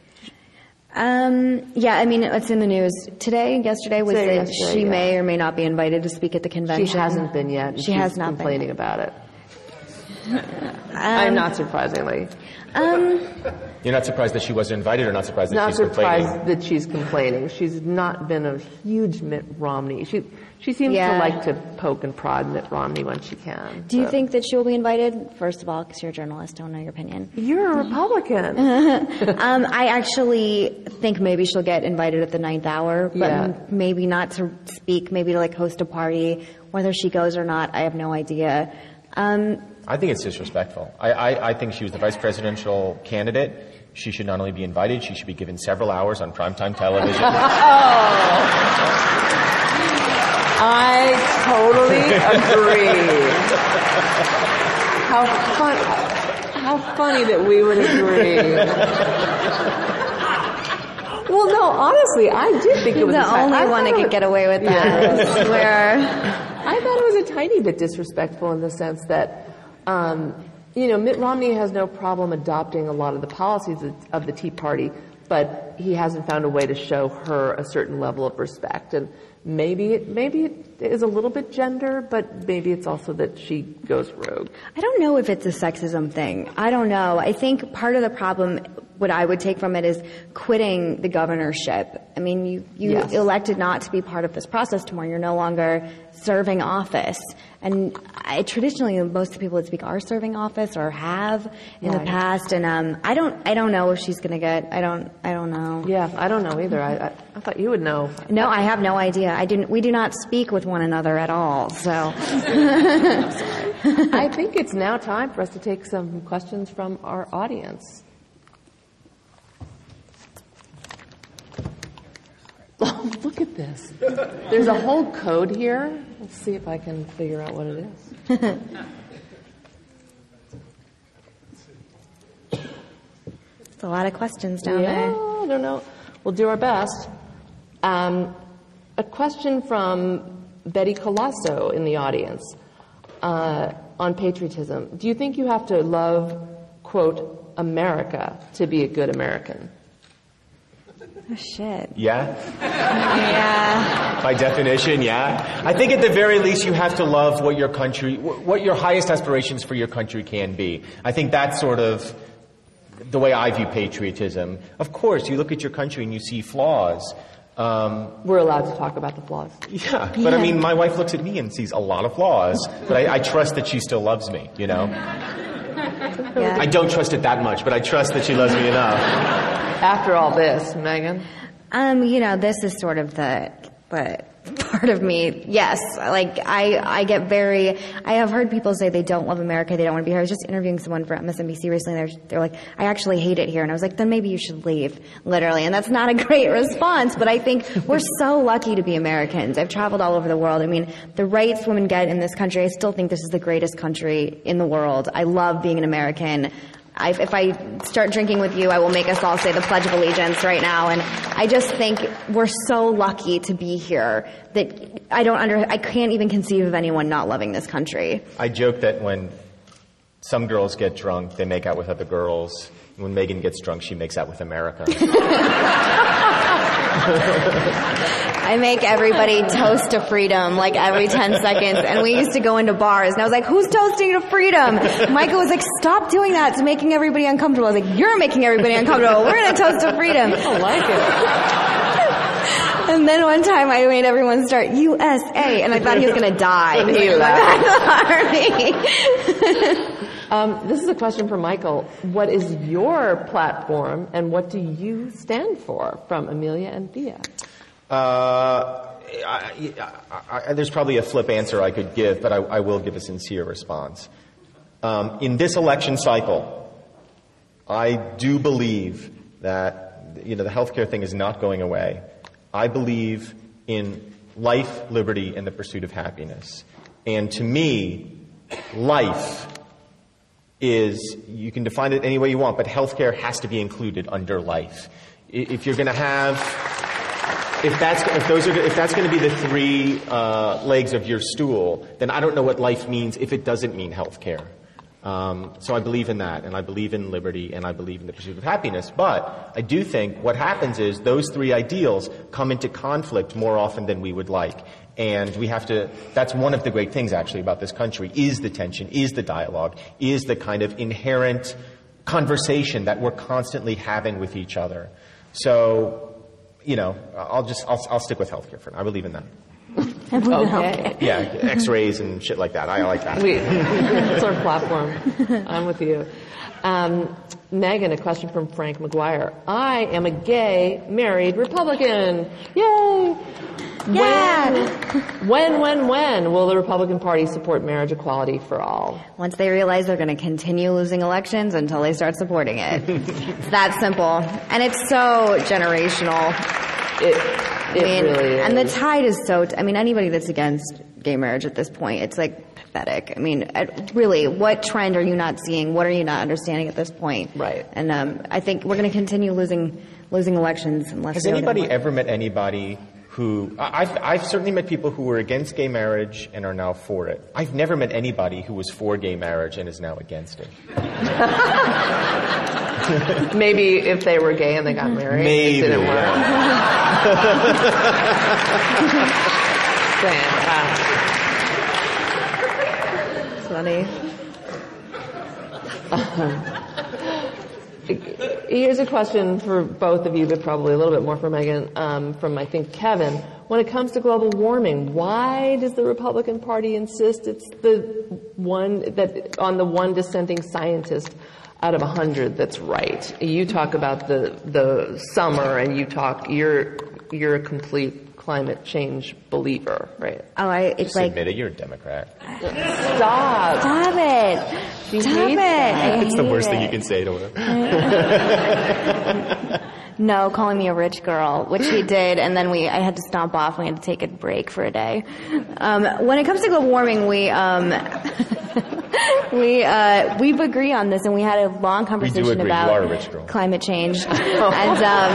Um, yeah, I mean, it's in the news today. Yesterday was Today, that yesterday, she yeah. may or may not be invited to speak at the convention. She hasn't been yet. She She's has not complaining been. about it. Um, I'm not surprisingly. Um, You're not surprised that she wasn't invited, or not surprised that Not she's surprised complaining? that she's complaining. She's not been a huge Mitt Romney. She she seems Yeah. to like to poke and prod Mitt Romney when she can. do you so. think that she will be invited? First of all, because you're a journalist, don't know your opinion. You're a Republican? um, I actually think maybe she'll get invited at the ninth hour, but Yeah. m- maybe not to speak, maybe to like host a party. Whether she goes or not, I have no idea. Um, I think it's disrespectful. I, I, I think she was the vice presidential candidate. She should not only be invited, she should be given several hours on primetime television. I totally agree. How fun! How funny that we would agree. Well, no, honestly, I did think it was the a ti- only I one that thought could it- get away with that. Yeah. I swear. I thought it was a tiny bit disrespectful in the sense that, um, you know, Mitt Romney has no problem adopting a lot of the policies of, of the Tea Party, but he hasn't found a way to show her a certain level of respect. And maybe it, maybe it is a little bit gender, but maybe it's also that she goes rogue. I don't know if it's a sexism thing. I don't know. I think part of the problem, what I would take from it, is quitting the governorship. I mean, you, you Yes. elected not to be part of this process tomorrow. You're no longer serving office. And I, traditionally, most of the people that speak are serving office or have in Right. the past. And um, I don't, I don't know if she's going to get. I don't, I don't know. Yeah, I don't know either. I, I, I thought you would know. No, I have no idea. I didn't. We do not speak with one another at all. So. I think it's now time for us to take some questions from our audience. Oh, look at this. There's a whole code here. Let's see if I can figure out what it is. It's a lot of questions down yeah, there. I don't know. We'll do our best. Um, a question from Betty Colasso in the audience uh, on patriotism. Do you think you have to love, quote, America to be a good American? Oh, shit. Yeah? Yeah. By definition, yeah. I think at the very least you have to love what your country, what your highest aspirations for your country can be. I think that's sort of the way I view patriotism. Of course, you look at your country and you see flaws. Um, We're allowed to talk about the flaws. yeah, but I mean, my wife looks at me and sees a lot of flaws, but I, I trust that she still loves me, you know? Yeah. I don't trust it that much, but I trust that she loves me enough. After all this, Megan? Um, you know, this is sort of the, the part of me. Yes, like I, I get very. I have heard people say they don't love America, they don't want to be here. I was just interviewing someone for M S N B C recently. They're, they're like, I actually hate it here, and I was like, then maybe you should leave, literally. And that's not a great response, but I think we're so lucky to be Americans. I've traveled all over the world. I mean, the rights women get in this country, I still think this is the greatest country in the world. I love being an American. I, if I start drinking with you, I will make us all say the Pledge of Allegiance right now. And I just think we're so lucky to be here that I don't under, I can't even conceive of anyone not loving this country. I joke that when some girls get drunk, they make out with other girls. When Megan gets drunk, she makes out with America. I make everybody toast to freedom like every ten seconds. And we used to go into bars and I was like, who's toasting to freedom? Michael was like, stop doing that. It's making everybody uncomfortable. I was like, you're making everybody uncomfortable. We're going to toast to freedom. I like it. And then one time I made everyone start U S A and I thought he was going to die. He Army. Um, this is a question for Michael. What is your platform and what do you stand for? From Amelia and Thea. Uh, I, I, I, there's probably a flip answer I could give, but I, I will give a sincere response. Um, in this election cycle, I do believe that, you know, the healthcare thing is not going away. I believe in life, liberty, and the pursuit of happiness. And to me, life is, you can define it any way you want, but healthcare has to be included under life. If you're going to have, if that's if those are if that's going to be the three uh, legs of your stool, then I don't know what life means if it doesn't mean healthcare. Um, so I believe in that, and I believe in liberty, and I believe in the pursuit of happiness. But I do think what happens is those three ideals come into conflict more often than we would like. And we have to, that's one of the great things actually about this country, is the tension, is the dialogue, is the kind of inherent conversation that we're constantly having with each other. So, you know, I'll just, I'll, I'll stick with healthcare for now. I believe in that. Okay. Yeah, X-rays and shit like that. I like that. We, that's our platform. I'm with you. Um, Megan, a question from Frank McGuire. I am a gay, married Republican. Yay! Yeah. When, when, when, when will the Republican Party support marriage equality for all? Once they realize they're going to continue losing elections until they start supporting it. It's that simple. And it's so generational. It, it I mean, really is. and the tide is so, t- I mean, anybody that's against gay marriage at this point, it's like pathetic. I mean, really, what trend are you not seeing? What are you not understanding at this point? Right. And um, I think we're going to continue losing losing elections unless. Has anybody ever met anybody who, I've, I've certainly met people who were against gay marriage and are now for it. I've never met anybody who was for gay marriage and is now against it. Maybe if they were gay and they got married, Maybe, it didn't work. Yeah. Funny. Um, here's a question for both of you, but probably a little bit more for Megan, um, from, I think, Kevin. When it comes to global warming, why does the Republican Party insist it's the one that, on the one dissenting scientist out of a hundred that's right? You talk about the, the summer, and you talk, you're, you're a complete climate change believer, right? Oh, I, it's Just like. admit it, you're a Democrat. Stop. Stop it. You Stop hate it. that. I It's the hate worst it. thing you can say to her. No, calling me a rich girl, which he did, and then we I had to stomp off. We had to take a break for a day. Um, when it comes to global warming, we um, we uh, we agree on this, and we had a long conversation agree. about You are a rich girl. climate change. And um,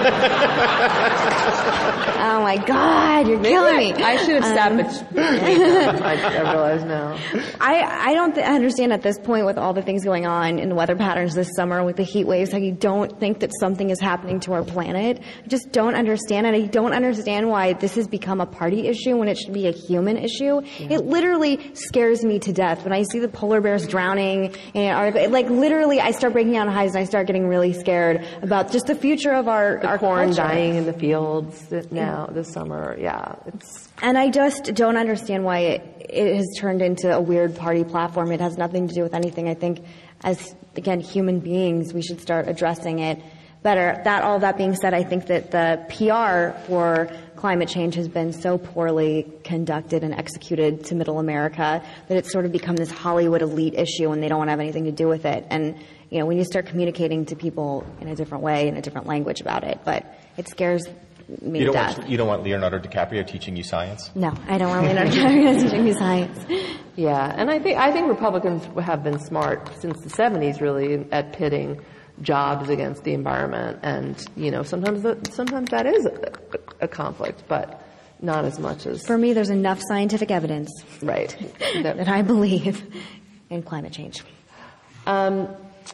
oh my God, you're killing me. I should have Um, stopped it. I, I realize now. I, I don't th- understand at this point with all the things going on in the weather patterns this summer with the heat waves how you don't think that something is happening to our planet. I just don't understand it. I don't understand why this has become a party issue when it should be a human issue. Yeah. It literally scares me to death when I see the polar bears drowning in an article. It, like literally I start breaking out in hives and I start getting really scared about just the future of our, The our corn culture. dying in the fields now this summer. Yeah, it's And I just don't understand why it, it has turned into a weird party platform. It has nothing to do with anything. I think as, again, human beings, we should start addressing it better. That, all that being said, I think that the P R for climate change has been so poorly conducted and executed to middle America that it's sort of become this Hollywood elite issue and they don't want to have anything to do with it. And, you know, when you start communicating to people in a different way, in a different language about it, but it scares me You to don't, death. want, you don't want Leonardo DiCaprio teaching you science? No, I don't want Leonardo DiCaprio teaching me science. yeah, and I think I think Republicans have been smart since the seventies, really, at pitting jobs against the environment, and you know sometimes the, sometimes that is a, a conflict, but not as much as For me, there's enough scientific evidence right that, that I believe in climate change. Um,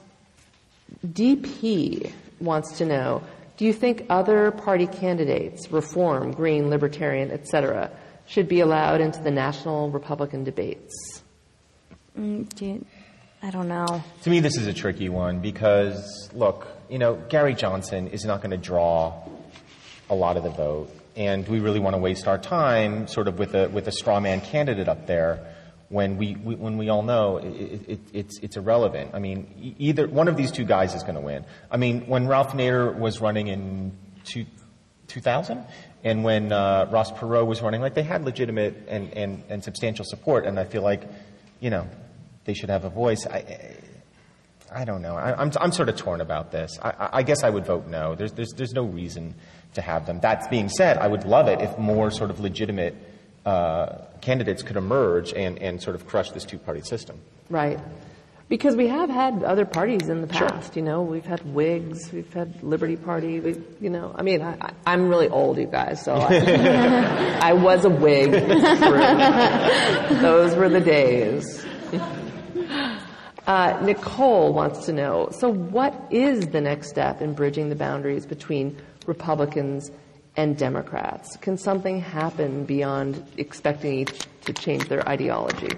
D P wants to know, do you think other party candidates, Reform, Green, Libertarian, et cetera, should be allowed into the national Republican debates? Mm, do you, I don't know. To me, this is a tricky one because, look, you know, Gary Johnson is not going to draw a lot of the vote, and we really want to waste our time sort of with a with a straw man candidate up there when we, we when we all know it, it, it's it's irrelevant. I mean, either one of these two guys is going to win. I mean, when Ralph Nader was running in two two thousand. And when uh, Ross Perot was running, like they had legitimate and, and, and substantial support, and I feel like, you know, they should have a voice. I, I don't know. I, I'm I'm sort of torn about this. I, I guess I would vote no. There's there's there's no reason to have them. That being said, I would love it if more sort of legitimate uh, candidates could emerge and and sort of crush this two-party system. Right. Because we have had other parties in the past, Sure. you know, we've had Whigs, we've had Liberty Party, we, you know, I mean, I, I'm really old, you guys, so I, I was a Whig. Those were the days. Uh, Nicole wants to know, so what is the next step in bridging the boundaries between Republicans and Democrats? Can something happen beyond expecting each to change their ideology?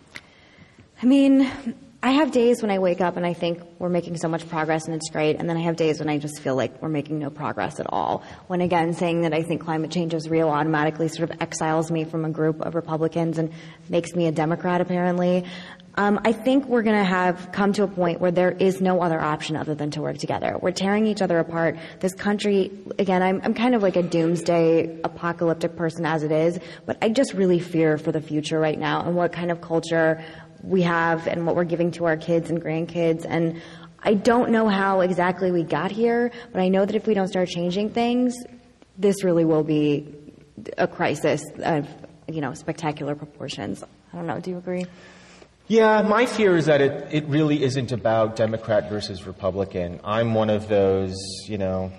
I mean, I have days when I wake up and I think we're making so much progress and it's great, and then I have days when I just feel like we're making no progress at all. When, again, saying that I think climate change is real automatically sort of exiles me from a group of Republicans and makes me a Democrat, apparently. Um, I think we're going to have come to a point where there is no other option other than to work together. We're tearing each other apart. This country, again, I'm, I'm kind of like a doomsday apocalyptic person as it is, but I just really fear for the future right now and what kind of culture we have and what we're giving to our kids and grandkids. And I don't know how exactly we got here, but I know that if we don't start changing things, this really will be a crisis of, you know, spectacular proportions. I don't know. Do you agree? Yeah, my fear is that it, it really isn't about Democrat versus Republican. I'm one of those, you know,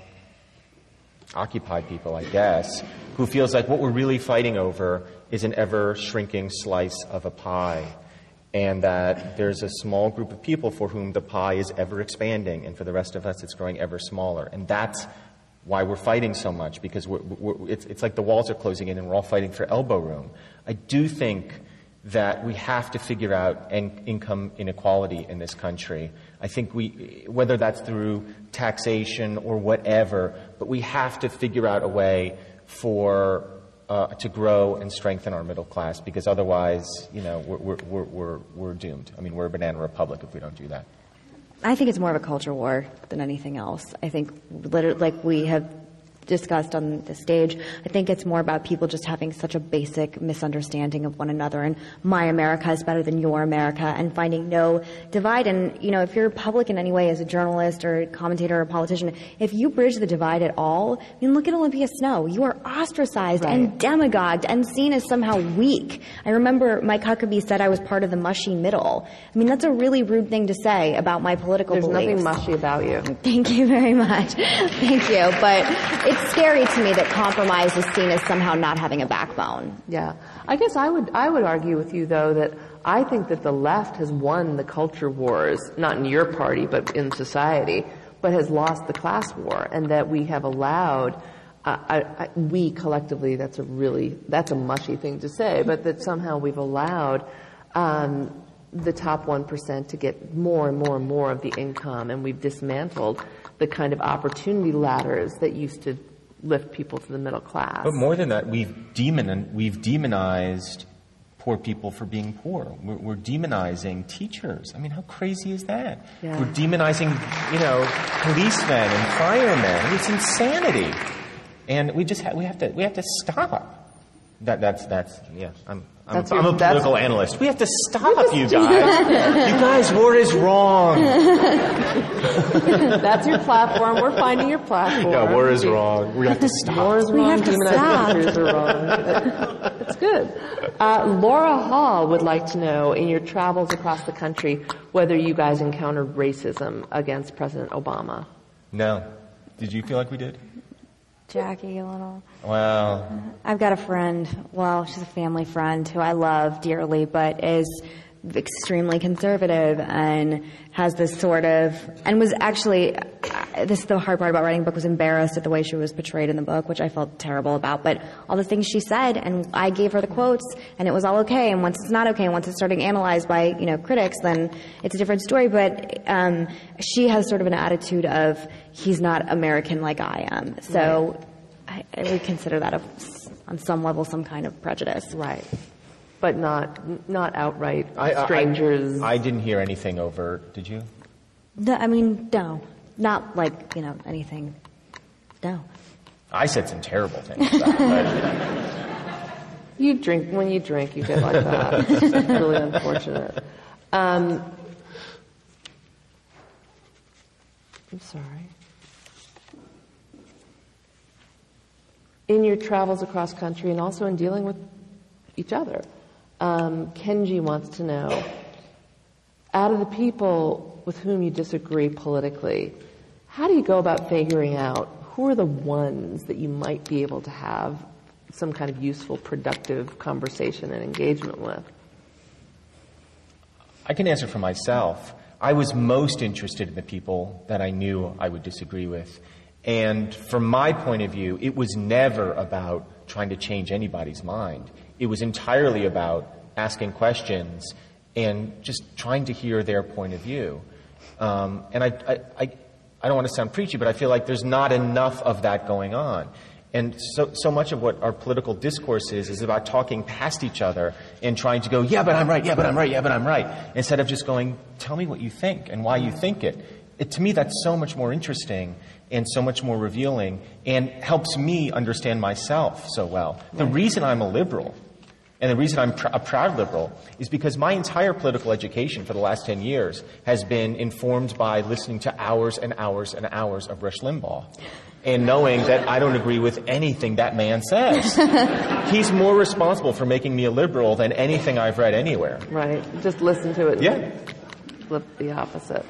Occupy people, I guess, who feels like what we're really fighting over is an ever-shrinking slice of a pie, and that there's a small group of people for whom the pie is ever expanding, and for the rest of us it's growing ever smaller. And that's why we're fighting so much, because we're, we're, it's, it's like the walls are closing in and we're all fighting for elbow room. I do think that we have to figure out en- income inequality in this country. I think we, whether that's through taxation or whatever, but we have to figure out a way for uh, to grow and strengthen our middle class, because otherwise, you know, we're we're we're we're, we're doomed. I mean, we're a banana republic if we don't do that. I think it's more of a culture war than anything else. I think, literally, like we have discussed on the stage, I think it's more about people just having such a basic misunderstanding of one another, and my America is better than your America, and finding no divide. And, you know, if you're public in any way as a journalist or a commentator or a politician, if you bridge the divide at all, I mean, look at Olympia Snowe. You are ostracized right. and demagogued and seen as somehow weak. I remember Mike Huckabee said I was part of the mushy middle. I mean, that's a really rude thing to say about my political There's beliefs. There's nothing mushy about you. Thank you very much. Thank you. But it's scary to me that compromise is seen as somehow not having a backbone. Yeah. I guess I would I would argue with you, though, that I think that the left has won the culture wars, not in your party, but in society, but has lost the class war, and that we have allowed, uh, I, I, we collectively, that's a really, that's a mushy thing to say, but that somehow we've allowed um, the top one percent to get more and more and more of the income, and we've dismantled the kind of opportunity ladders that used to lift people to the middle class. But more than that, we've demon we've demonized poor people for being poor. We're, we're demonizing teachers. I mean, how crazy is that? Yeah. We're demonizing, you know, policemen and firemen. It's insanity, and we just ha- we have to we have to stop. That that's that's yeah. I'm I'm, That's I'm your- a political that's- analyst. We have to stop, you guys. You guys, war is wrong. That's your platform. We're finding your platform. No, war is wrong. We have to stop. War is We wrong. have to Demonized stop. teachers are wrong. That's good. Uh, Laura Hall would like to know, in your travels across the country, whether you guys encountered racism against President Obama. No. Did you feel like we did? Jackie, a little. Well, I've got a friend, well, she's a family friend who I love dearly, but is extremely conservative and has this sort of, and was actually, uh, this is the hard part about writing a book, was embarrassed at the way she was portrayed in the book, which I felt terrible about, but all the things she said, and I gave her the quotes, and it was all okay, and once it's not okay, and once it's starting analyzed by, you know, critics, then it's a different story, but um, she has sort of an attitude of, he's not American like I am, so right. I, I would consider that a, on some level some kind of prejudice. Right. But not not outright I, I- strangers. I, I didn't hear anything overt. Did you? No, I mean, no. Not like, you know, anything. No. I said some terrible things about it. You drink, when you drink, you get like that. It's really unfortunate. Um, I'm sorry. In your travels across country and also in dealing with each other, um, Kenji wants to know, out of the people with whom you disagree politically, how do you go about figuring out who are the ones that you might be able to have some kind of useful, productive conversation and engagement with? I can answer for myself. I was most interested in the people that I knew I would disagree with. And from my point of view, it was never about trying to change anybody's mind. It was entirely about asking questions and just trying to hear their point of view. Um, and I, I, I, I don't want to sound preachy, but I feel like there's not enough of that going on. And so, so much of what our political discourse is, is about talking past each other and trying to go, yeah, but I'm right, yeah, but I'm right, yeah, but I'm right, instead of just going, tell me what you think and why you think it. It, to me, that's so much more interesting and so much more revealing and helps me understand myself so well. The reason I'm a liberal and the reason I'm pr- a proud liberal is because my entire political education for the last ten years has been informed by listening to hours and hours and hours of Rush Limbaugh and knowing that I don't agree with anything that man says. He's more responsible for making me a liberal than anything I've read anywhere. Right. Just listen to it and Yeah. flip the opposite.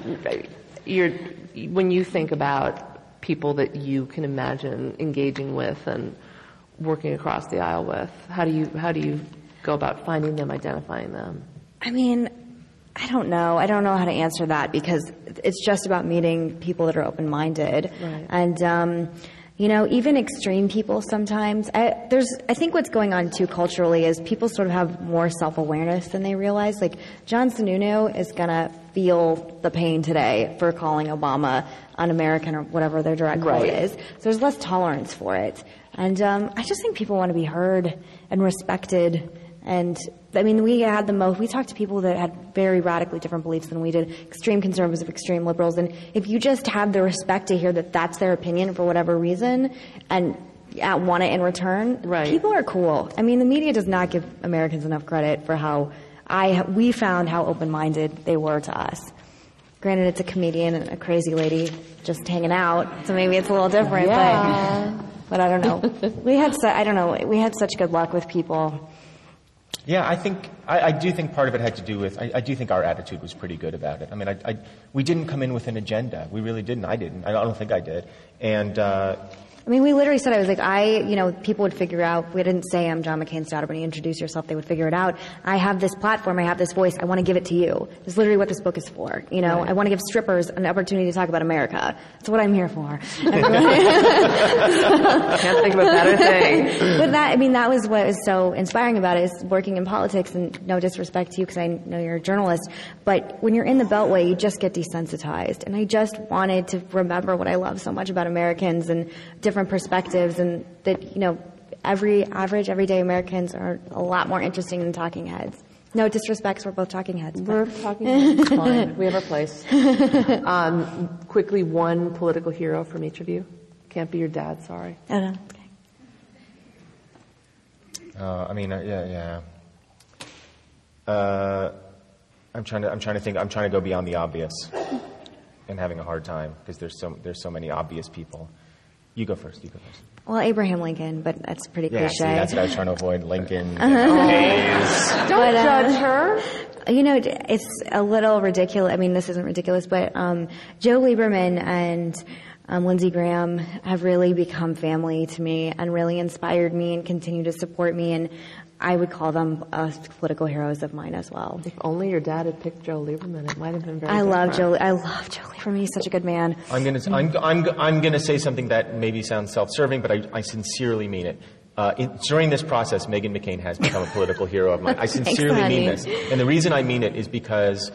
You're, when you think about people that you can imagine engaging with and working across the aisle with, how do you how do you go about finding them, identifying them? I mean, I don't know. I don't know how to answer that because it's just about meeting people that are open-minded. Right. And, um, you know, even extreme people sometimes, I, there's, I think what's going on too culturally is people sort of have more self-awareness than they realize. Like, John Sununu is going to feel the pain today for calling Obama un-American or whatever their direct quote Right. is. So there's less tolerance for it. And um, I just think people want to be heard and respected. And, I mean, we had the most, we talked to people that had very radically different beliefs than we did, extreme conservatives, extreme liberals. And if you just have the respect to hear that that's their opinion for whatever reason and yeah, want it in return, Right. people are cool. I mean, the media does not give Americans enough credit for how I, we found how open-minded they were to us. Granted, it's a comedian and a crazy lady just hanging out, so maybe it's a little different. Yeah. But, but I don't know. We had, su- I don't know. We had such good luck with people. Yeah, I think I, I do think part of it had to do with I, I do think our attitude was pretty good about it. I mean, I, I we didn't come in with an agenda. We really didn't. I didn't. I don't think I did. And uh, I mean, we literally said, I was like, I, you know, people would figure out, we didn't say I'm John McCain's daughter, but when you introduce yourself, they would figure it out. I have this platform, I have this voice, I want to give it to you. That's literally what this book is for. You know, Right. I want to give strippers an opportunity to talk about America. That's what I'm here for. Can't think of a better thing. But that, I mean, that was what was so inspiring about it, is working in politics, and no disrespect to you because I know you're a journalist, but when you're in the Beltway, you just get desensitized. And I just wanted to remember what I love so much about Americans and different perspectives, and that, you know, every average, everyday Americans are a lot more interesting than talking heads. No disrespect, we're both talking heads. but- We're talking it's fine. We have our place. Um, quickly, one political hero from each of you. Can't be your dad, sorry. I don't know. Okay. uh, I mean, uh, yeah, yeah. Uh, I'm trying to I'm trying to think. I'm trying to go beyond the obvious, and having a hard time because there's so there's so many obvious people. You go first. You go first. Well, Abraham Lincoln, but that's pretty Yeah, see, cliche. that's what I was trying to avoid. Lincoln, Hayes. Don't But, uh, judge her. You know, it's a little ridiculous. I mean, this isn't ridiculous, but um, Joe Lieberman and um, Lindsey Graham have really become family to me and really inspired me and continue to support me. And I would call them uh, political heroes of mine as well. If only your dad had picked Joe Lieberman, it might have been very I love different. Joe. I love Joe Lieberman. He's such a good man. I'm gonna I'm I'm I'm gonna say something that maybe sounds self-serving, but I, I sincerely mean it. Uh, in, during this process, Meghan McCain has become a political hero of mine. I sincerely Thanks, mean honey. this, and the reason I mean it is because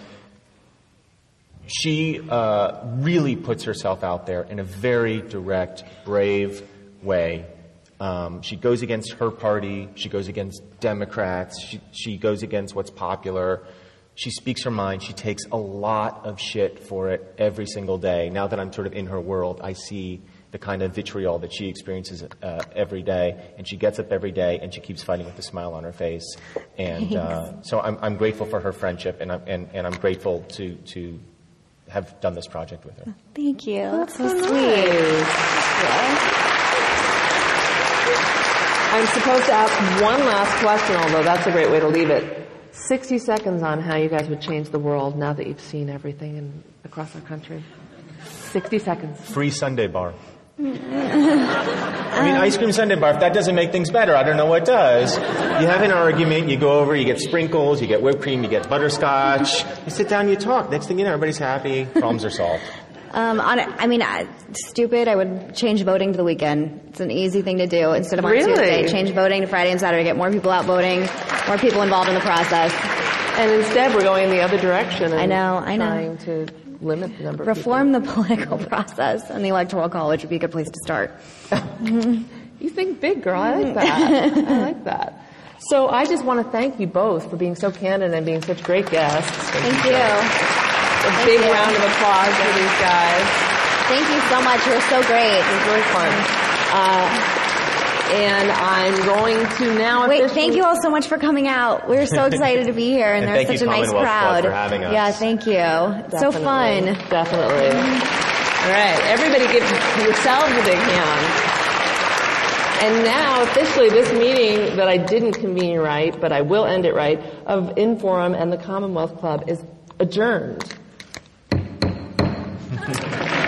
she uh, really puts herself out there in a very direct, brave way. Um, she goes against her party. She goes against Democrats. She, she goes against what's popular. She speaks her mind. She takes a lot of shit for it every single day. Now that I'm sort of in her world, I see the kind of vitriol that she experiences uh, every day, and she gets up every day and she keeps fighting with a smile on her face. And uh, so I'm, I'm grateful for her friendship, and I'm, and, and I'm grateful to to have done this project with her. Thank you. That's so so sweet. nice. I'm supposed to ask one last question, although that's a great way to leave it. sixty seconds on how you guys would change the world now that you've seen everything in, across our country. sixty seconds. Free Sunday bar. I mean, ice cream sundae bar, if that doesn't make things better, I don't know what does. You have an argument, you go over, you get sprinkles, you get whipped cream, you get butterscotch. You sit down, you talk. Next thing you know, everybody's happy. Problems are solved. Um, on, I mean, I, stupid, I would change voting to the weekend. It's an easy thing to do. Instead of on Really? Tuesday, change voting to Friday and Saturday, get more people out voting, more people involved in the process. And instead, we're going the other direction. And I know, I know. Trying to limit the number of Reform the political process, and the Electoral College would be a good place to start. people. You think big, girl. I like that. I like that. So I just want to thank you both for being so candid and being such great guests. Thank you. A big round of applause for these guys. Thank you so much. You were so great. It was really fun. Uh, and I'm going to now... Wait, officially- thank you all so much for coming out. We're so excited to be here, and, And there's thank such you, a nice Commonwealth Club, crowd. for having us. Yeah, thank you. It's so Definitely. fun. Definitely. All right, everybody give yourselves a big hand. And now, officially, this meeting that I didn't convene right, but I will end it right, of Inforum and the Commonwealth Club is adjourned.